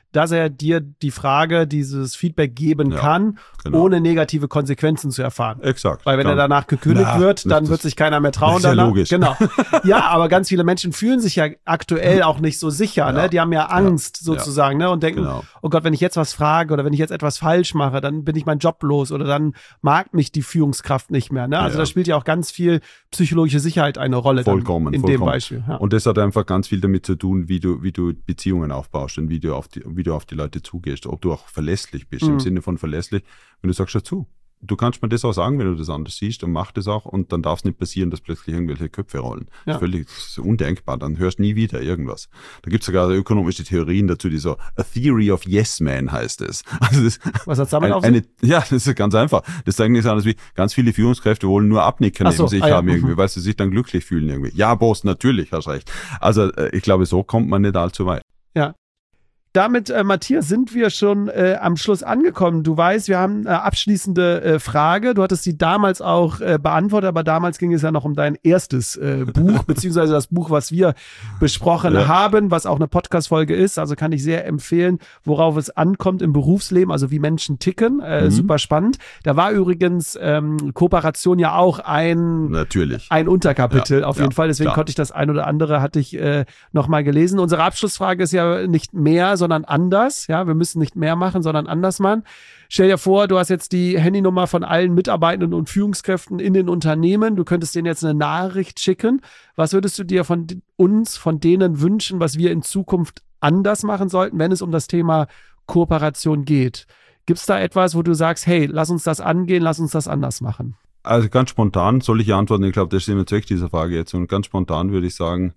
dass er dir die Frage, dieses Feedback geben ja, kann, genau. ohne negative Konsequenzen zu erfahren. Exakt. Weil wenn Kann. er danach gekündigt Na, wird, dann wird sich keiner mehr trauen. Das ist ja logisch. Genau. Ja, aber ganz viele Menschen fühlen sich ja aktuell auch nicht so sicher. Ja. Ne? Die haben ja Angst ja. sozusagen ne? und denken, genau. oh Gott, wenn ich jetzt was frage oder wenn ich jetzt etwas falsch mache, dann bin ich meinen Job los oder dann mag mich die Führungskraft nicht mehr. Ne? Also ja. da spielt ja auch ganz viel psychologische Sicherheit eine Rolle. Vollkommen. in vollkommen. dem Beispiel. Ja. Und das hat einfach ganz viel damit zu tun, wie du, wie du Beziehungen aufbaust und wie du auf die, wie du auf die Leute zugehst, ob du auch verlässlich bist, mhm. im Sinne von verlässlich, wenn du sagst dazu. Du kannst mir das auch sagen, wenn du das anders siehst und mach das auch und dann darf es nicht passieren, dass plötzlich irgendwelche Köpfe rollen. Ja. Das ist völlig das ist undenkbar, dann hörst du nie wieder irgendwas. Da gibt es sogar ökonomische Theorien dazu, die so A Theory of Yes Man heißt es. Also das Was hat es damit ein, auf sich? Eine, ja, das ist ganz einfach. Das zeigt nichts anderes wie, ganz viele Führungskräfte wollen nur Abnicken neben so, sich ah, ja. haben irgendwie, weil sie sich dann glücklich fühlen irgendwie. Ja, Boss, natürlich, hast recht. Also ich glaube, so kommt man nicht allzu weit. Ja. Damit, äh, Matthias, sind wir schon äh, am Schluss angekommen. Du weißt, wir haben eine abschließende äh, Frage. Du hattest sie damals auch äh, beantwortet, aber damals ging es ja noch um dein erstes äh, Buch, beziehungsweise das Buch, was wir besprochen ja. haben, was auch eine Podcast-Folge ist. Also kann ich sehr empfehlen, worauf es ankommt im Berufsleben, also wie Menschen ticken. Äh, mhm. Super spannend. Da war übrigens ähm, Kooperation ja auch ein, Natürlich. ein Unterkapitel ja. auf jeden ja. Fall. Deswegen Klar. konnte ich das ein oder andere, hatte ich äh, nochmal gelesen. Unsere Abschlussfrage ist ja nicht mehr, sondern sondern anders. Ja, wir müssen nicht mehr machen, sondern anders machen. Stell dir vor, du hast jetzt die Handynummer von allen Mitarbeitenden und Führungskräften in den Unternehmen. Du könntest denen jetzt eine Nachricht schicken. Was würdest du dir von uns, von denen wünschen, was wir in Zukunft anders machen sollten, wenn es um das Thema Kooperation geht? Gibt es da etwas, wo du sagst, hey, lass uns das angehen, lass uns das anders machen? Also ganz spontan soll ich antworten. Ich glaube, das ist immer Zweck dieser Frage jetzt. Und ganz spontan würde ich sagen,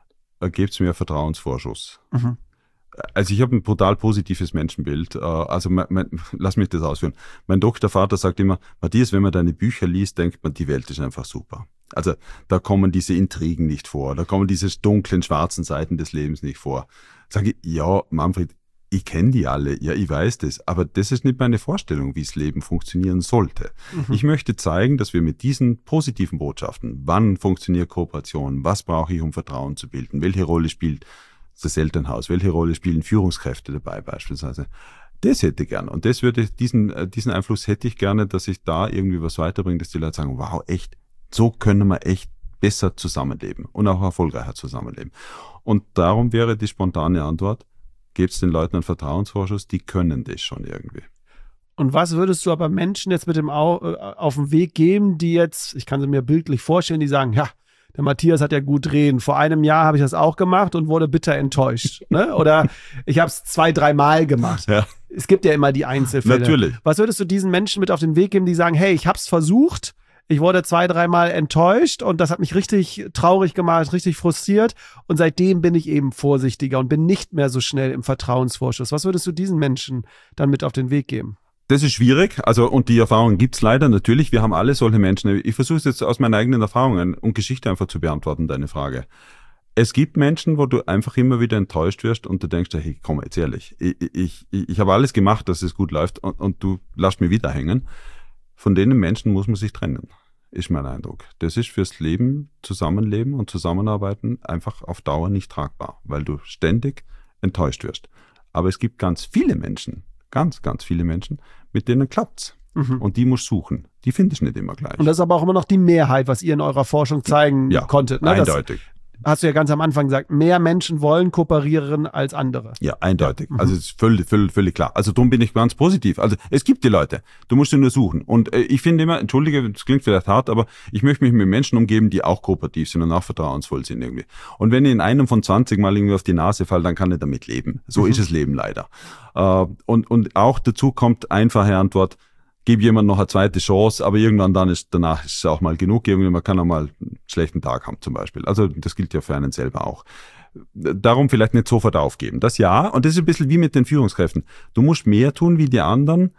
gebt mir Vertrauensvorschuss. Mhm. Also ich habe ein brutal positives Menschenbild. Also mein, mein, lass mich das ausführen. Mein Doktorvater sagt immer, Matthias, wenn man deine Bücher liest, denkt man, die Welt ist einfach super. Also da kommen diese Intrigen nicht vor, da kommen diese dunklen, schwarzen Seiten des Lebens nicht vor. Sage ich, ja, Manfred, ich kenne die alle, ja, ich weiß das, aber das ist nicht meine Vorstellung, wie das Leben funktionieren sollte. Mhm. Ich möchte zeigen, dass wir mit diesen positiven Botschaften, wann funktioniert Kooperation, was brauche ich, um Vertrauen zu bilden, welche Rolle spielt das Elternhaus, welche Rolle spielen Führungskräfte dabei beispielsweise. Das hätte ich gerne. Und das würde diesen, diesen Einfluss hätte ich gerne, dass ich da irgendwie was weiterbringe, dass die Leute sagen, wow, echt, so können wir echt besser zusammenleben und auch erfolgreicher zusammenleben. Und darum wäre die spontane Antwort, gebt den Leuten einen Vertrauensvorschuss, die können das schon irgendwie. Und was würdest du aber Menschen jetzt mit dem Au- auf den Weg geben, die jetzt, ich kann sie mir bildlich vorstellen, die sagen, ja, der Matthias hat ja gut reden. Vor einem Jahr habe ich das auch gemacht und wurde bitter enttäuscht. Ne? Oder ich habe es zwei, dreimal gemacht. Ja. Es gibt ja immer die Einzelfälle. Natürlich. Was würdest du diesen Menschen mit auf den Weg geben, die sagen, hey, ich habe es versucht, ich wurde zwei, dreimal enttäuscht und das hat mich richtig traurig gemacht, richtig frustriert und seitdem bin ich eben vorsichtiger und bin nicht mehr so schnell im Vertrauensvorschuss. Was würdest du diesen Menschen dann mit auf den Weg geben? Das ist schwierig, also und die Erfahrungen gibt's leider natürlich. Wir haben alle solche Menschen. Ich versuche es jetzt aus meinen eigenen Erfahrungen und Geschichte einfach zu beantworten, deine Frage. Es gibt Menschen, wo du einfach immer wieder enttäuscht wirst und du denkst, hey, komm, jetzt ehrlich, ich, ich, ich, ich habe alles gemacht, dass es gut läuft und, und du lässt mich wieder hängen. Von denen Menschen muss man sich trennen, ist mein Eindruck. Das ist fürs Leben, Zusammenleben und Zusammenarbeiten einfach auf Dauer nicht tragbar, weil du ständig enttäuscht wirst. Aber es gibt ganz viele Menschen, ganz, ganz viele Menschen, mit denen klappt's. Mhm. Und die musst suchen. Die findest du nicht immer gleich. Und das ist aber auch immer noch die Mehrheit, was ihr in eurer Forschung zeigen ja, konntet. Ne? Eindeutig. Das hast du ja ganz am Anfang gesagt, mehr Menschen wollen kooperieren als andere. Ja, eindeutig. Ja. Also es ist völlig, völlig, völlig klar. Also darum bin ich ganz positiv. Also es gibt die Leute. Du musst sie nur suchen. Und äh, ich finde immer, entschuldige, das klingt vielleicht hart, aber ich möchte mich mit Menschen umgeben, die auch kooperativ sind und auch vertrauensvoll sind irgendwie. Und wenn ich in einem von zwanzig Mal irgendwie auf die Nase falle, dann kann ich damit leben. So mhm. ist das Leben leider. Äh, und, und auch dazu kommt einfache Antwort, gib jemand noch eine zweite Chance, aber irgendwann dann ist, danach ist es auch mal genug. Irgendwie, man kann auch mal einen schlechten Tag haben zum Beispiel. Also das gilt ja für einen selber auch. Darum vielleicht nicht sofort aufgeben. Das ja, und das ist ein bisschen wie mit den Führungskräften. Du musst mehr tun wie die anderen.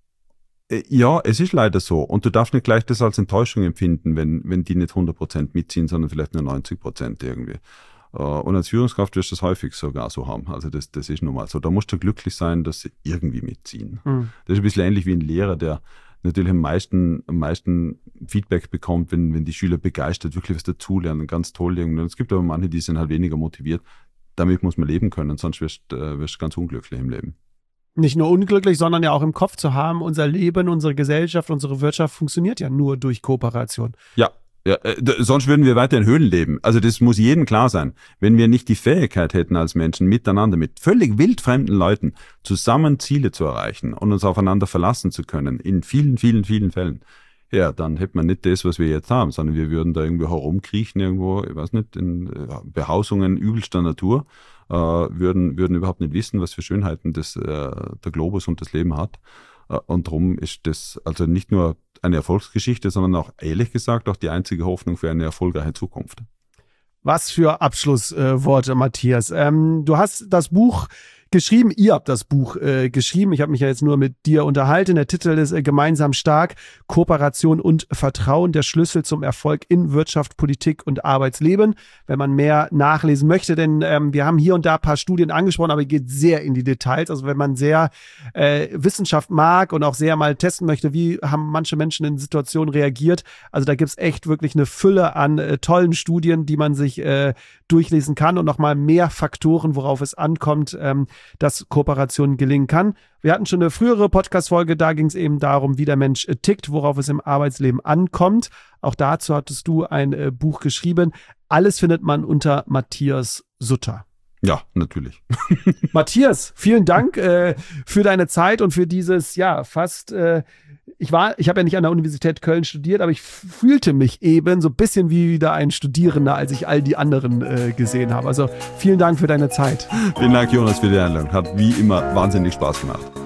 Ja, es ist leider so. Und du darfst nicht gleich das als Enttäuschung empfinden, wenn, wenn die nicht hundert Prozent mitziehen, sondern vielleicht nur neunzig Prozent irgendwie. Und als Führungskraft wirst du das häufig sogar so haben. Also das, das ist nun mal so. Da musst du glücklich sein, dass sie irgendwie mitziehen. Mhm. Das ist ein bisschen ähnlich wie ein Lehrer, der natürlich am meisten, am meisten Feedback bekommt, wenn, wenn die Schüler begeistert wirklich was dazulernen, ganz toll irgendwie. Und es gibt aber manche, die sind halt weniger motiviert. damit muss man leben können, sonst wirst du äh, ganz unglücklich im Leben. Nicht nur unglücklich, sondern ja auch im Kopf zu haben, unser Leben, unsere Gesellschaft, unsere Wirtschaft funktioniert ja nur durch Kooperation. Ja. Ja, äh, sonst würden wir weiter in Höhlen leben. Also das muss jedem klar sein. Wenn wir nicht die Fähigkeit hätten als Menschen miteinander, mit völlig wildfremden Leuten zusammen Ziele zu erreichen und uns aufeinander verlassen zu können, in vielen, vielen, vielen Fällen, ja, dann hätte man nicht das, was wir jetzt haben, sondern wir würden da irgendwie herumkriechen irgendwo, ich weiß nicht, in Behausungen übelster Natur, äh, würden, würden überhaupt nicht wissen, was für Schönheiten das, äh, der Globus und das Leben hat. Äh, und darum ist das also nicht nur eine Erfolgsgeschichte, sondern auch, ehrlich gesagt, auch die einzige Hoffnung für eine erfolgreiche Zukunft. Was für Abschlussworte, äh, Matthias. Ähm, du hast das Buch geschrieben, ihr habt das Buch äh, geschrieben. Ich habe mich ja jetzt nur mit dir unterhalten. Der Titel ist äh, Gemeinsam stark, Kooperation und Vertrauen, der Schlüssel zum Erfolg in Wirtschaft, Politik und Arbeitsleben. Wenn man mehr nachlesen möchte, denn ähm, wir haben hier und da ein paar Studien angesprochen, aber geht sehr in die Details. Also wenn man sehr äh, Wissenschaft mag und auch sehr mal testen möchte, wie haben manche Menschen in Situationen reagiert. Also da gibt's echt wirklich eine Fülle an äh, tollen Studien, die man sich äh, durchlesen kann und nochmal mehr Faktoren, worauf es ankommt, ähm, dass Kooperation gelingen kann. Wir hatten schon eine frühere Podcast-Folge, da ging es eben darum, wie der Mensch äh, tickt, worauf es im Arbeitsleben ankommt. Auch dazu hattest du ein äh, Buch geschrieben. Alles findet man unter Matthias Sutter. Ja, natürlich. Matthias, vielen Dank äh, für deine Zeit und für dieses, ja, fast, äh, ich war, ich habe ja nicht an der Universität Köln studiert, aber ich fühlte mich eben so ein bisschen wie wieder ein Studierender, als ich all die anderen äh, gesehen habe. Also vielen Dank für deine Zeit. Vielen Dank, Jonas, für die Einladung. Hat wie immer wahnsinnig Spaß gemacht.